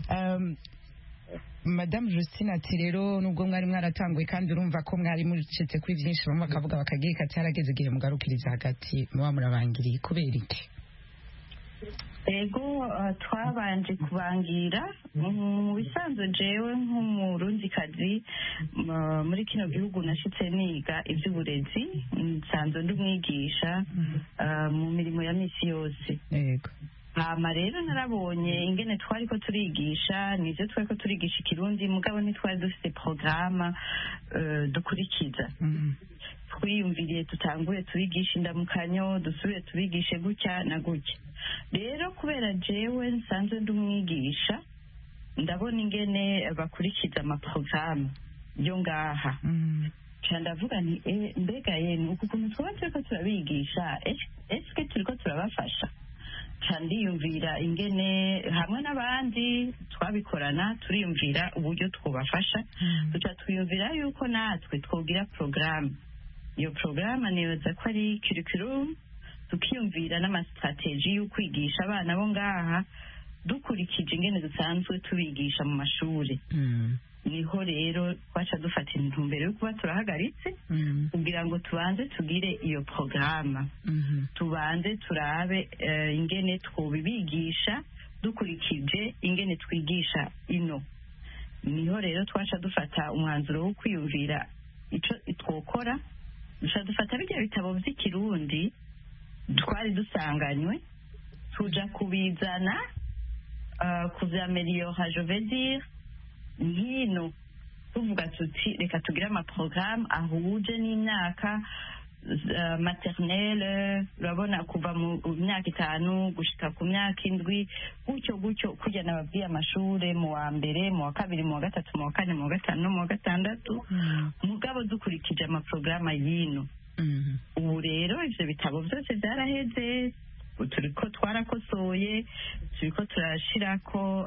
Madame Justine ati rero nubwo mwari mwaratanguye kandi urumva ko mwari mucitse kuri byinshi, bamwe bakavuga bakagira ati harageze igihe mugarukiriza hagati muba murabangiriye kubera iki? ego twabanje kubangira mu bisanzwe jewe nk'umurundikazi muri kino gihugu nashitse niga iby'uburezi nsanzwe ndi umwigisha mu mirimo ya misi yose. hama rero narabonye ingene twari ko turigisha nivyo twari ko turigisha ikirundi mugabo ntitwari dufite porogaramu dukurikiza. twiyumviriye tutangure tubigisha indamukanyo dusubire tubigishe gutya na gutya. rero kubera jewe nsanzwe ndi umwigisha ndabona ingene bakurikiza amaporogaramu yo ngaha ndavuga nti mbega yemwe uku kuntu twaba turiko turabigisha eske turiko turabafasha ndiyumvira ingene hamwe n'abandi twabikorana turiyumvira uburyo twubafasha duca twiyumvira yuko natwe twogira porogaramu. iyo porogaramu nibaza ko ari curriculum tukiyumvira n'amastrategie yo kwigisha abana bo ngaha dukurikije ingene dusanzwe tubigisha mu mashuri. niho rero twaca dufata intumbero yo kuba turahagaritse kugira ngo tubanze tugire iyo porogaramu tubanze turabe ingene twobibigisha dukurikije ingene twigisha ino. niho rero twaca dufata umwanzuro wo kwiyumvira ico twokora duca dufata bijya bitabo vy'ikirundi twari dusanganywe tuja kubizana kuvyameliora je veux dire hino tuvuga tuti reka tugire amaporogaramu ahuje n'imyaka maternelle urabona kuva mu myaka 5 gushika ku myaka 7 gutyo kujya nababwiye amashure mu wa mbere mu wa kabiri mu wa gatatu mu wa kane mu wa gatanu no mu wa gatandatu mugabo dukurikije amaporogaramu yino. ubu rero ivyo bitabo byose byaraheze turiko twarakosoye turiko turashirako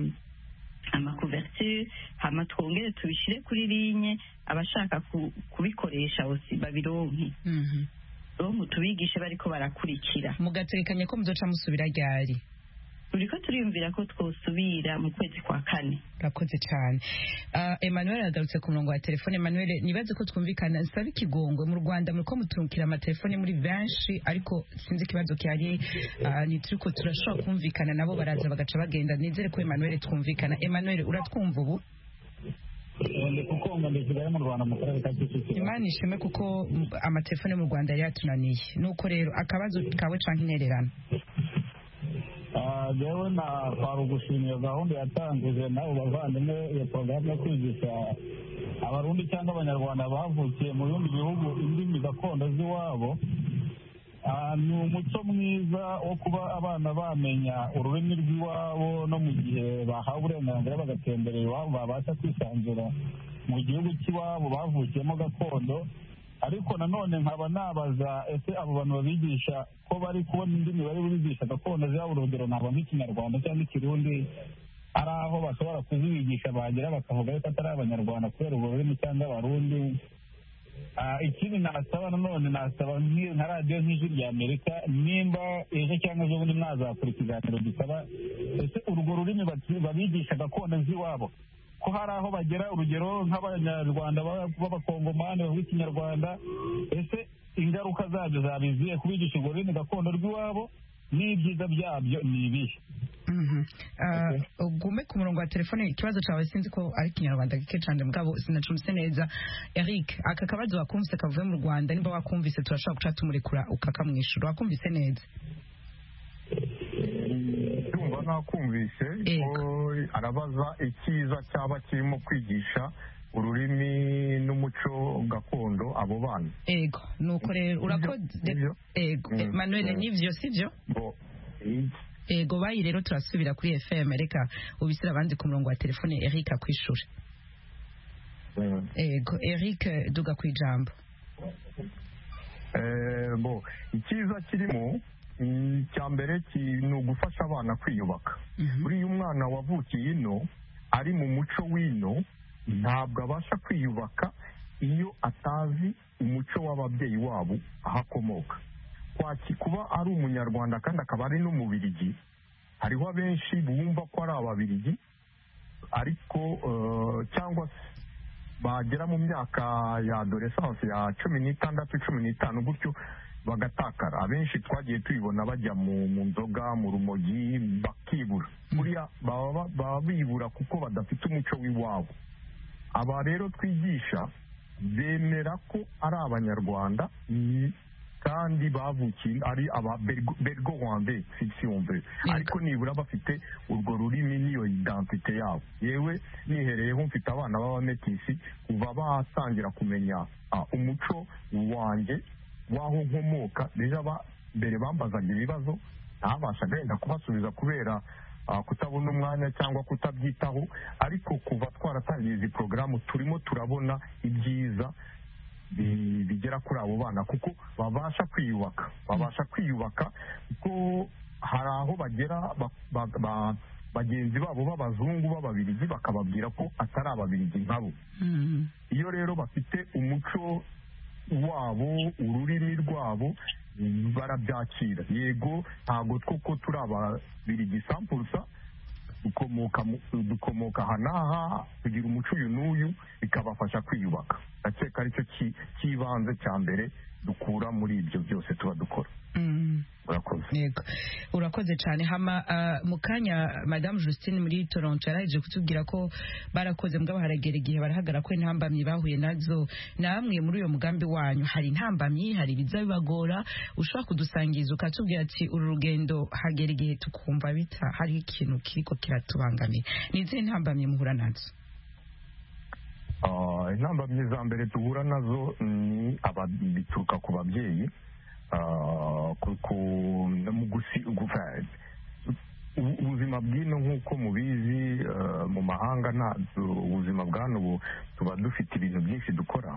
amakuverture hama twongere tubishire kuri linye abashaka kubikoresha bose babironke tubigishe bariko barakurikira. mugatekanye ko muzoca musubira ryari? turiko turiyumvira ko twosubira mu kwezi kwa 4. Urakoze cyane. Emmanuel agarutse ku murongo wa telefone. Emmanuel, nibaze ko twumvikana nsaba ikigongwe mu Rwanda muriko mutunkira amatelefone muri benshi ariko sinzi ikibazo cyari ni turiko turashobora kumvikana nabo baraza bagaca bagenda. Nizere ko Emmanuel twumvikana. Emmanuel uratwumva ubu? Imana ishime kuko amatelefone mu Rwanda yari yatunaniye. Nuko rero akabazo kawe canke intererano? jewe na kwari ugushimira gahunda yatangije nabo bavandimwe iyo porogaramu yo kwigisha abarundi cyangwa abanyarwanda bavukiye mu bindi bihugu indimi gakondo z'iwabo. ni umuco mwiza wo kuba abana bamenya ururimi rw'iwabo no mu gihe bahawe uburenganzira bagatemberera iwabo babasha kwisanzura mu gihugu cy'iwabo bavukiyemo gakondo. ariko nanone nkaba nabaza ese abo bantu babigisha ko bari kubona indimi bari bubigisha gakondo zabo, urugero ntabwo nk'ikinyarwanda cyangwa ikirundi ari aho bashobora kuzibigisha bagera bakavuga yuko atari abanyarwanda kubera urwo rurimi cyangwa abarundi. ikindi nasaba nanone nasaba nka radiyo nk'ijwi rya Amerika nimba ejo cyangwa ejo bundi mwazakora ikiganiro gisaba ese urwo rurimi babigisha gakondo z'iwabo ko hari aho bagera, urugero nk'abanyarwanda b'abakongomani bavuga ikinyarwanda, ese ingaruka zabyo zabiziye kubigisha urwo rurimi gakondo rw'iwabo n'ibyiza byabyo ni ibihe? Gume ku murongo wa telefone. Ikibazo cyawe sinzi ko ari ikinyarwanda gike cyane mugabo sinacumse neza. Eric, aka kabazo wakumvise kavuye mu Rwanda, nimba wakumvise turashobora guca tumurekura ukakamwishura. Wakumvise neza? Ndumva nakumvise ko arabaza icyiza cyaba kirimo kwigisha ururimi n'umuco gakondo abo bana. Ego, nuko rero urakoze. Ego, Emmanuel, nivyo sivyo? Ego, bayi rero turasubira kuri FM. Reka ubisira abandi ku murongo wa telefone Eric akwishura. Ego, Eric duga kwijambo. Icyiza kirimo cyambere ni ugufasha abana kwiyubaka. Buriya umwana wavukiye ino ari mu muco w'ino ntabwo abasha kwiyubaka iyo atazi umuco w'ababyeyi wabo aho akomoka. Kuba ari umunyarwanda kandi akaba ari n'umubirigi, hariho abenshi bumva ko ari ababirigi ariko cyangwa bagera mu myaka ya adolescence ya 16 15 gutyo bagatakara. Abenshi twagiye tubibona bajya mu nzoga, mu rumogi, bakibura. Buriya baba bibura kuko badafite umuco w'iwabo. Aba rero twigisha bemera ko ari abanyarwanda kandi bavukiye ari aba Bergo-Rwandais si wumve, ariko nibura bafite urwo rurimi n'iyo identite yabo. Yewe nihereyeho mfite abana b'abametisi kuva batangira kumenya umuco wanjye waho nkomoka. Rero mbere bambazaga ibibazo ntabashaga wenda kubasubiza kubera kutabona umwanya cyangwa kutabyitaho, ariko kuva twaratangiye izi porogaramu turimo turabona ibyiza bigera kuri abo bana kuko babasha kwiyubaka kuko hari aho bagera bagenzi babo b'abazungu b'ababirigi bakababwira ko atari ababirigi nkabo. Iyo rero bafite umuco wabo, ururimi rwabo, barabyakira. Yego ntabwo twuko turi ababirigi sampulsa, dukomoka aha n'aha, kugira umuco uyu n'uyu bikabafasha kwiyubaka. Ndakeka aricyo cy'ibanze cya mbere dukura muri ibyo byose tuba dukora. Urakoze cyane. Hama mu kanya Madame Justine muri Toronto yaraje kutubwira ko barakoze mbwa haragera igihe barahagara ko intambamyi bahuye nazo. Namwe muri uyo mugambi wanyu hari intambamyi, hari ibiza bibagora, ushobora kudusangiza ukatubwira ati uru rugendo hagera igihe tukumva bita hari ikintu kiriko kiratubangamira. Ni izihe ntambamyi muhura nazo? Intambamyi za mbere duhura nazo ni bituruka ku babyeyi. Ubuzima bw'ino nk'uko mubizi mu mahanga ubuzima bw'ano tuba dufite ibintu byinshi dukora,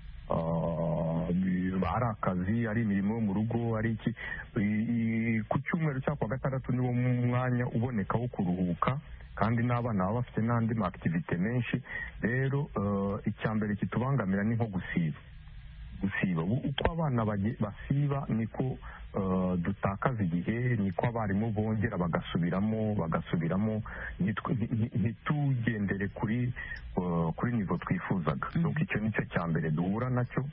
ari akazi, ari imirimo yo mu rugo, ari iki. Ku cyumweru cyangwa ku wa gatandatu niwo mwanya uboneka wo kuruhuka, kandi n'abana baba bafite n'andi ma activite menshi. Rero icya mbere kitubangamira ni nko gusiba. Uko abana basiba niko dutakaza igihe, niko abarimu bongera bagasubiramo ntitugendere kuri nivo twifuzaga. Donc icyo nicyo cya mbere duhura nacyo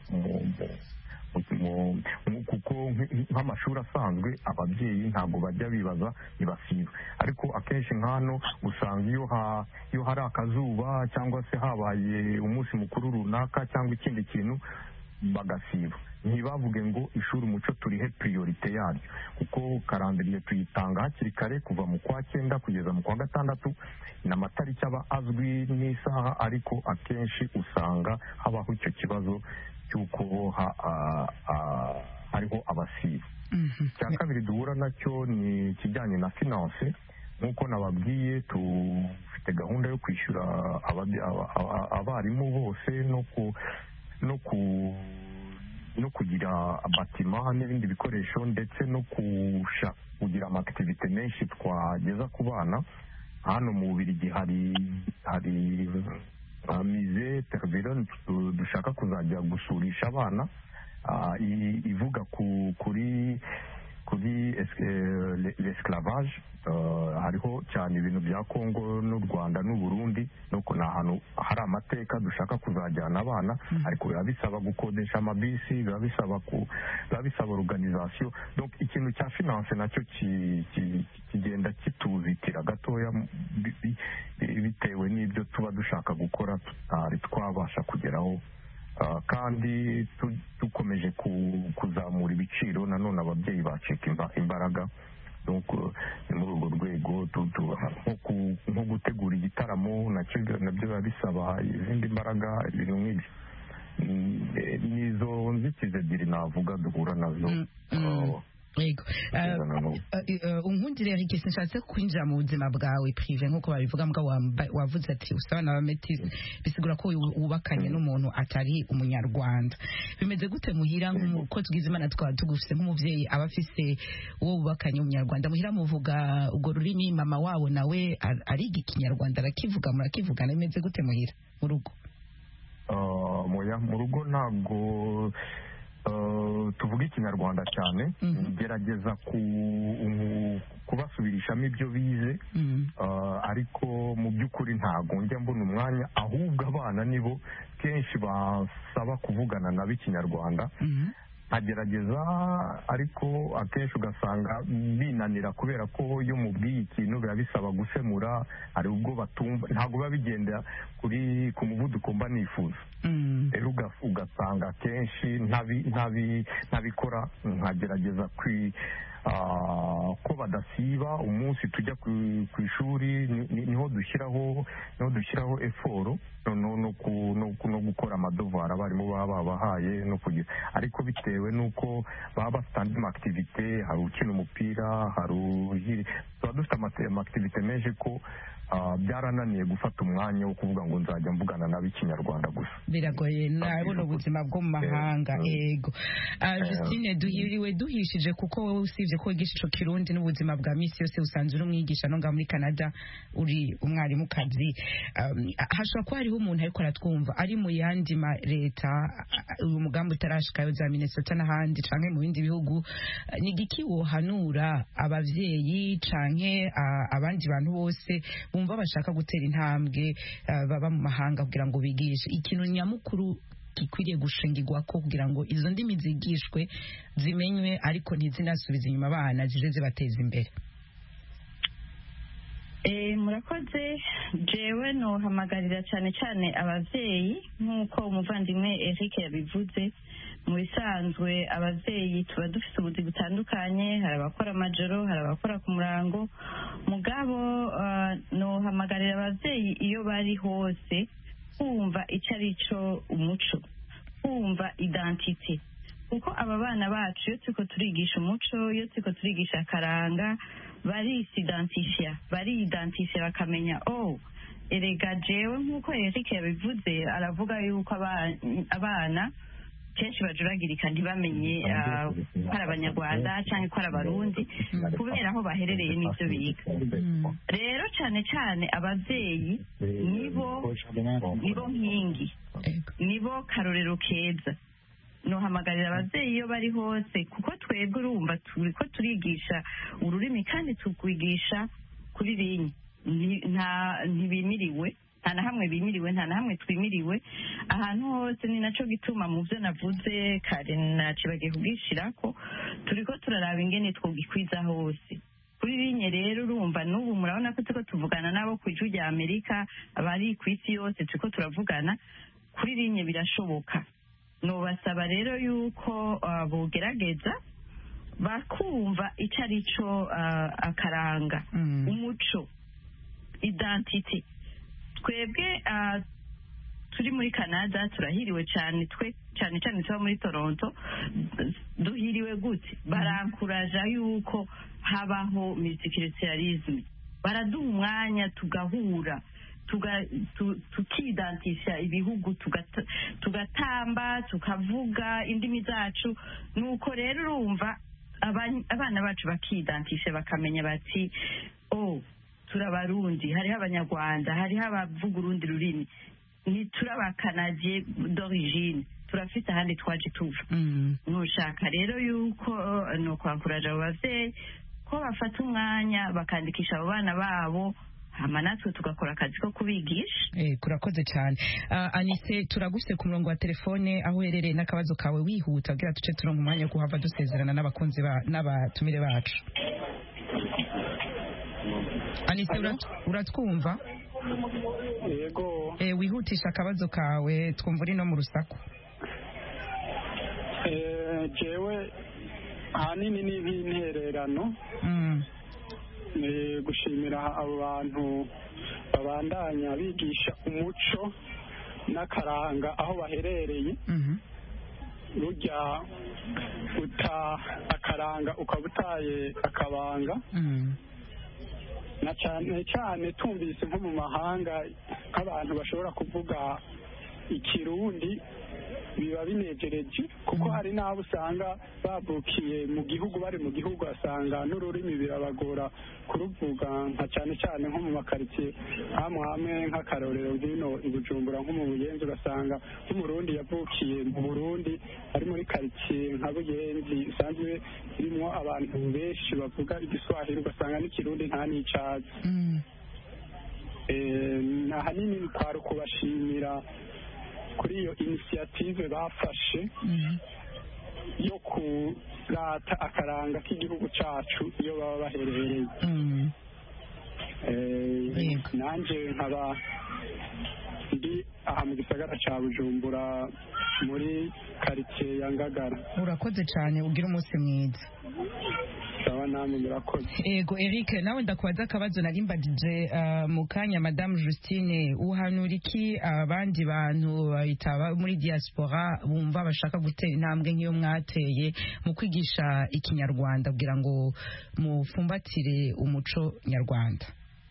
kuko nk'amashuri asanzwe ababyeyi ntabwo bajya bibaza ntibasiba, ariko akenshi nk'hano usanga iyo hari akazuba cyangwa se habaye umunsi mukuru runaka cyangwa ikindi kintu bagasiba. Ntibavuge ngo ishuri umuco turihe priorite yaryo, kuko karambiriye tuyitanga hakiri kare kuva mu kwa 9 kugeza mu kwa 6, n'amatariki aba azwi n'isaha, ariko akenshi usanga habaho icyo kibazo cy'uko hariho abasiba. Cya kabiri duhura nacyo ni ikijyanye na finance. Nk'uko nababwiye tufite gahunda yo kwishyura abarimu bose no kugira abatima n'ibindi bikoresho, ndetse no kugira amakitivite menshi twageza ku bana. Hano mu Bubiligi hari mize Tervuren dushaka kuzajya gusurisha abana, ivuga kuri l'esclavage. Hariho cyane ibintu bya Kongo n'u Rwanda n'u Burundi, nuko ni ahantu hari amateka dushaka kuzajyana abana, ariko biba bisaba gukodesha amabisi, biba bisaba organisation. Donc ikintu cya finance nacyo kigenda kituzitira gatoya bitewe n'ibyo tuba dushaka gukora tutari twabasha kugeraho. Kandi dukomeje kuzamura ibiciro, nanone ababyeyi bacika imbaraga. Donc muri urwo rwego nko gutegura igitaramo nabyo biba bisaba izindi mbaraga. Ibintu nk'ibi nizo nzitizi ebyiri navuga duhura nazo. Yego. Unkundire Eric, sinshatse kwinjira mu buzima bwawe prive nk'uko babivuga, mbwa wavuze ati usabana abametisi, bisigura ko wubakanye n'umuntu atari umunyarwanda. Bimeze gute muhira nk'uko tugize Imana twaba tugufise nk'umuvyeyi aba afise uwo wubakanye umunyarwanda? Muhira muvuga ubwo rurimi, mama wabo nawe ariga ikinyarwanda arakivuga, murakivugana? Bimeze gute muhira mu rugo? Mu rugo ntabwo tuvuga ikinyarwanda cyane. Gerageza kubasubirishamo ibyo bize, ariko mu by'ukuri ntabwo njya mbona umwanya, ahubwo abana nibo kenshi basaba kuvugana nabo ikinyarwanda. nkagerageza ariko akenshi ugasanga binanira kubera ko iyo mubwiye ikintu biba bisaba gusemura hari ubwo batumva ntabwo biba bigenda ku muvuduko mba nifuza rero ugasanga akenshi ntabikora nkagerageza ko badasiba umunsi tujya ku ishuri niho dushyiraho eforo no gukora amadovari abarimu baba babahaye no kugira ariko bitewe n'uko baba bafite andi makitivite hari ukina umupira hari tuba dufite amakitivite menshi ko byarananiye gufata umwanya wo kuvuga ngo nzajya mvugana n'ab'ikinyarwanda gusa biragoye nabona ubuzima bwo mu mahanga yego Justine duhiriwe duhishije kuko wowe usibye ko wigisha ico kirundi n'ubuzima bwa misi yose usanzwe uri umwigisha no ngaho muri Canada uri umwarimu kazi hashobora kuba hariho umuntu ariko aratwumva ari mu yandi ma leta uyu mugambi utarashikayo za Minnesota n'ahandi canke mu bindi bihugu ni giki wohanura abavyeyi canke abandi bantu bose bumva bashaka gutera intambwe baba mu mahanga kugira ngo bigishe ikintu nyamukuru gikwiriye gushingirwa ko kugira ngo izo ndimi zigishwe zimenywe ariko ntizinasubize inyuma abana zije zibateza imbere. Murakoze jewe nohamagarira cyane cyane abavyeyi nk'uko umuvandimwe Eric yabivuze mu bisanzwe abavyeyi tuba dufite ubuzi butandukanye hari abakora amajoro hari abakora ku murango mugabo nohamagarira abavyeyi iyo bari hose kumva icyo ari cyo umuco kumva identite kuko aba bana bacu iyo turiko turigisha umuco iyo turiko turigisha akaranga bariidentifia bakamenya erega jewe nk'uko Eric yabivuze aravuga yuko abana kenshi bajuragirika ntibamenye ko ari abanyarwanda cyangwa ko ari abarundi kubera aho baherereye n'ibyo biga rero cyane cyane abavyeyi nibo nkingi nibo karorero keza nohamagarira abavyeyi iyo bari hose kuko twebwe urumva turiko turigisha ururimi kandi tukwigisha kuri linye ntibimiriwe nta na hamwe bimiriwe nta na hamwe twimiriwe ahantu hose ni naco gituma mu byo navuze kare nacibagiye kubwishirako turiko turaraba ingene twogikwiza hose kuri linye rero urumva n'ubu murabona ko turiko tuvugana nabo ku ijwi rya Amerika abari ku isi yose turiko turavugana kuri linye birashoboka nobasaba rero yuko bogerageza bakumva icyo ari cyo akaranga umuco identity twebwe turi muri Canada turahiriwe cyane cyane tuba muri Toronto duhiriwe gute barankuraja yuko habaho multiculturalism baraduha umwanya tugahura tukidantisha ibihugu tugatamba tukavuga indimi zacu nuko rero urumva abana bacu bakidantisha bakamenya bati turabarundi hariho abanyarwanda hariho abavuga urundi rurimi ntiturabakanadiye d'origine turafite ahandi twaje tuva nushaka rero yuko no kwankuraja abo bavyeyi ko bafata umwanya bakandikisha abo bana babo hama natwe tugakora akazi ko kubigisha. Kurakoze cyane. Anise turagufite ku murongo wa telefone aho uherereye n'akabazo kawe wihuta kugira tuce turonka umwanya wo kuhava dusezerana n'abakunzi n'abatumire bacu. Anise uratwumva? Yego. Wihutisha akabazo kawe twumva uri no mu rusaku. Jewe ahanini ni nk'intererano. Gushimira abo bantu babandanya bigisha umuco n'akaranga aho baherereye burya uta akaranga ukaba utaye akabanga na cyane cyane tumvise nko mu mahanga nk'abantu bashobora kuvuga ikirundi biba binejereje kuko hari n'abo usanga bavukiye mu gihugu bari mu gihugu asanga n'ururimi birabagora kuruvuga nka cyane cyane nko mu makaritsiye hamwe nk'akarorero ngino i Bujumbura nko mu Buyenzi ugasanga nk'umurundi yavukiye mu Burundi ari muri karitsiye nka Buyenzi isanzwe irimo abantu benshi bavuga igiswahili ugasanga n'ikirundi nta n'icazi ahanini kwari ukubashimira kuri iyo initiative bafashe yo kurata akaranga k'igihugu cyacu iyo baba baherereye. Nanjye nkaba ndi aha mu gisagara cya Bujumbura muri karitsiye ya Ngagara. Urakoze cyane, ugira umunsi mwiza. Sawa, namwe murakoze. Ego Eric, nawe ndakubaza akabazo narimbagije mu kanya. Madame Justine, uhanura iki abandi bantu bayitaba muri diaspora bumva bashaka gutera intambwe nk'iyo mwateye mu kwigisha ikinyarwanda kugira ngo mufumbatire umuco nyarwanda?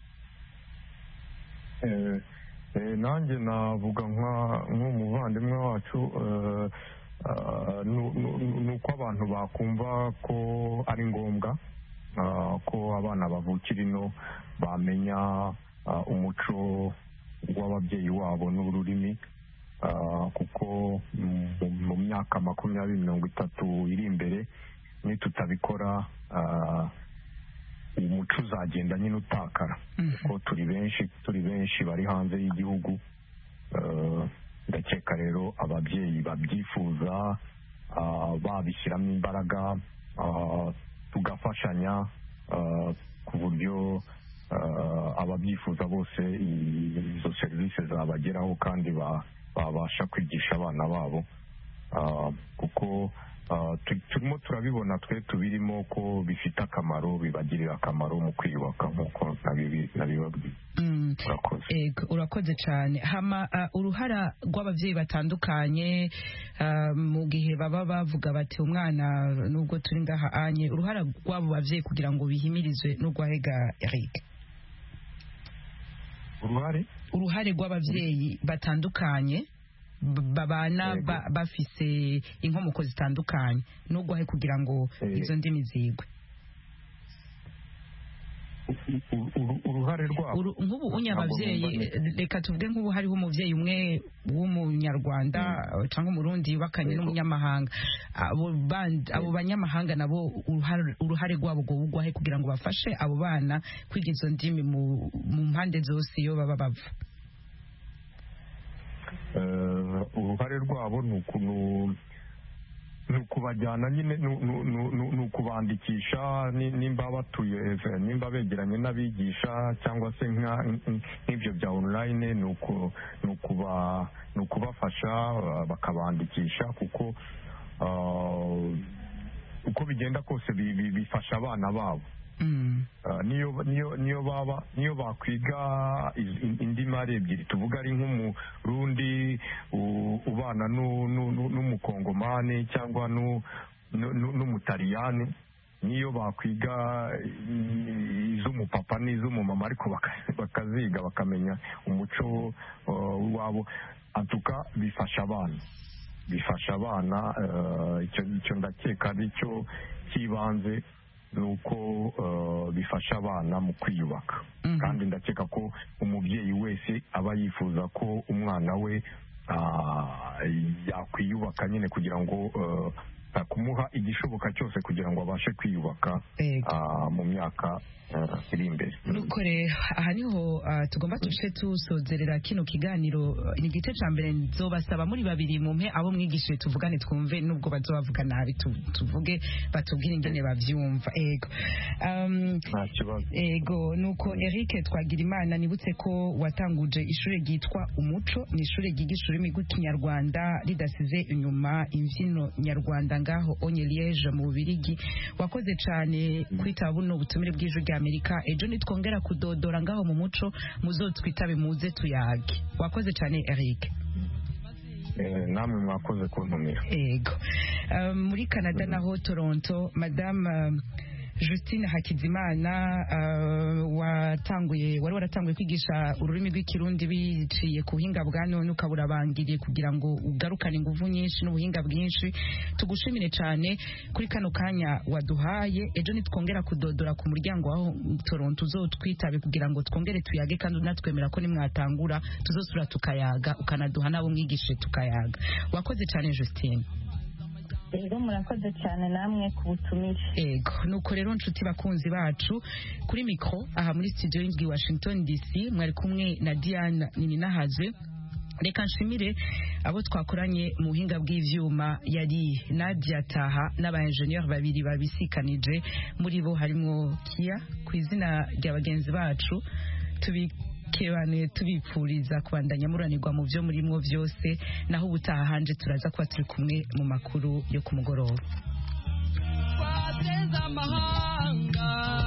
Nanjye navuga nk'umuvandimwe wacu, nuko abantu bakumva ko ari ngombwa ko abana bavukira ino bamenya umuco w'ababyeyi wabo n'ururimi, kuko mu myaka 20-30 iri imbere nitutabikora umuco uzagenda nyine utakara, kuko turi benshi bari hanze y'igihugu. Ndakeka rero ababyeyi babyifuza babishyiramo imbaraga, tugafashanya ku buryo ababyifuza bose izo serivisi zabageraho kandi babasha kwigisha abana babo, kuko turimo turabibona twe tubirimo ko bifite akamaro, bibagirira akamaro mu kwiyubaka nk'uko nabibabwiye. Urakoze cyane. Hama uruhara rw'ababyeyi batandukanye mu gihe baba bavuga bati umwana nubwo turi ngaha anye, uruhara rw'abo babyeyi kugira ngo bihimirizwe n'urwahega Eric? Uruhare rw'ababyeyi batandukanye babana bafise inkomoko zitandukanye n'ugwahe kugira ngo izo ndimi zigwe. Uruhare rwabo nk'ubu unyabavyeyi, reka tuvuge nk'ubu hariho umuvyeyi umwe w'umunyarwanda cyangwa umurundi yubakanye n'umunyamahanga, abo banyamahanga nabo uruhare rwabo gugwahe kugira ngo bafashe abo bana kwiga izo ndimi mu mpande zose iyo baba bava? Uruhare rwabo ni ukubajyana nyine, ni ukubandikisha nimba batuye, nimba begeranye n'abigisha cyangwa se nk'ibyo bya online, ni ukubafasha bakabandikisha, kuko uko bigenda kose bifasha abana babo. niyo bakwiga indimi ari ebyiri, tuvuga ari nk'umurundi ubana n'umukongomani cyangwa n'umutaliyani, niyo bakwiga iz'umupapa n'iz'umumama ariko bakaziga bakamenya umuco wabo, antuka bifasha abana. Icyo ndakeka ari cyo cy'ibanze, ni uko bifasha abana mu kwiyubaka. Kandi ndakeka ko umubyeyi wese aba yifuza ko umwana we yakwiyubaka nyine, kugira ngo kumuha igishoboka cyose kugira ngo abashe kwiyubaka mu myaka iri imbere. Nuko rero aha niho tugomba duce tusozerera kino kiganiro. Ni igice cya mbere, nzobasaba muri babiri mumpe abo mwigishije tuvugane twumve, nubwo bazobavuga nabi tuvuge, batubwire ingene bavyumva. Ego nuko Eric Twagirimana, nibutse ko watanguje ishuri ryitwa Umuco, ni ishuri ryigisha ururimi rw'ikinyarwanda ridasize inyuma imbyino nyarwanda ngaho onye Liège mu Bubiligi. Wakoze cyane kwitaba buno butumire bw'ijwi rya Amerika. Ejo nitwongera kudodora ngaho mu Muco muzotwitabe muze tuyage. Wakoze cyane Eric. Namwe mwakoze kuntumira. Ego muri Canada naho Toronto, Madame Justine Hakizimana wari waratanguye kwigisha ururimi rw'ikirundi biciye ku buhinga bwa none, ukabura bangiriye kugira ngo ugarukane ingufu nyinshi n'ubuhinga bwinshi. Tugushimire cyane kuri kano kanya waduhaye. Ejo nitwongera kudodora ku muryango waho Toronto uzotwitabe kugira ngo twongere tuyage, kandi unatwemera ko nimwatangura tuzosura tukayaga, ukanaduha nabo mwigishe tukayaga. Wakoze cyane Justine. Ego murakoze cyane namwe ku butumire. Ego nuko rero nshuti bakunzi bacu, kuri mikro aha muri studio y'indwi Washington DC mwari kumwe na Diane Nininahazwe. reka nshimire abo twakoranye mu buhinga bw'ivyuma yari Nadia Taha n'abaenjeniyeri babiri babisikanije muri bo harimo Kia ku izina rya bagenzi bacu tubikebane tubipfuriza kubandanya muranirwa mu byo murimwo byose naho ubutaha hanje turaza kuba turi kumwe mu makuru yo ku mugoroba.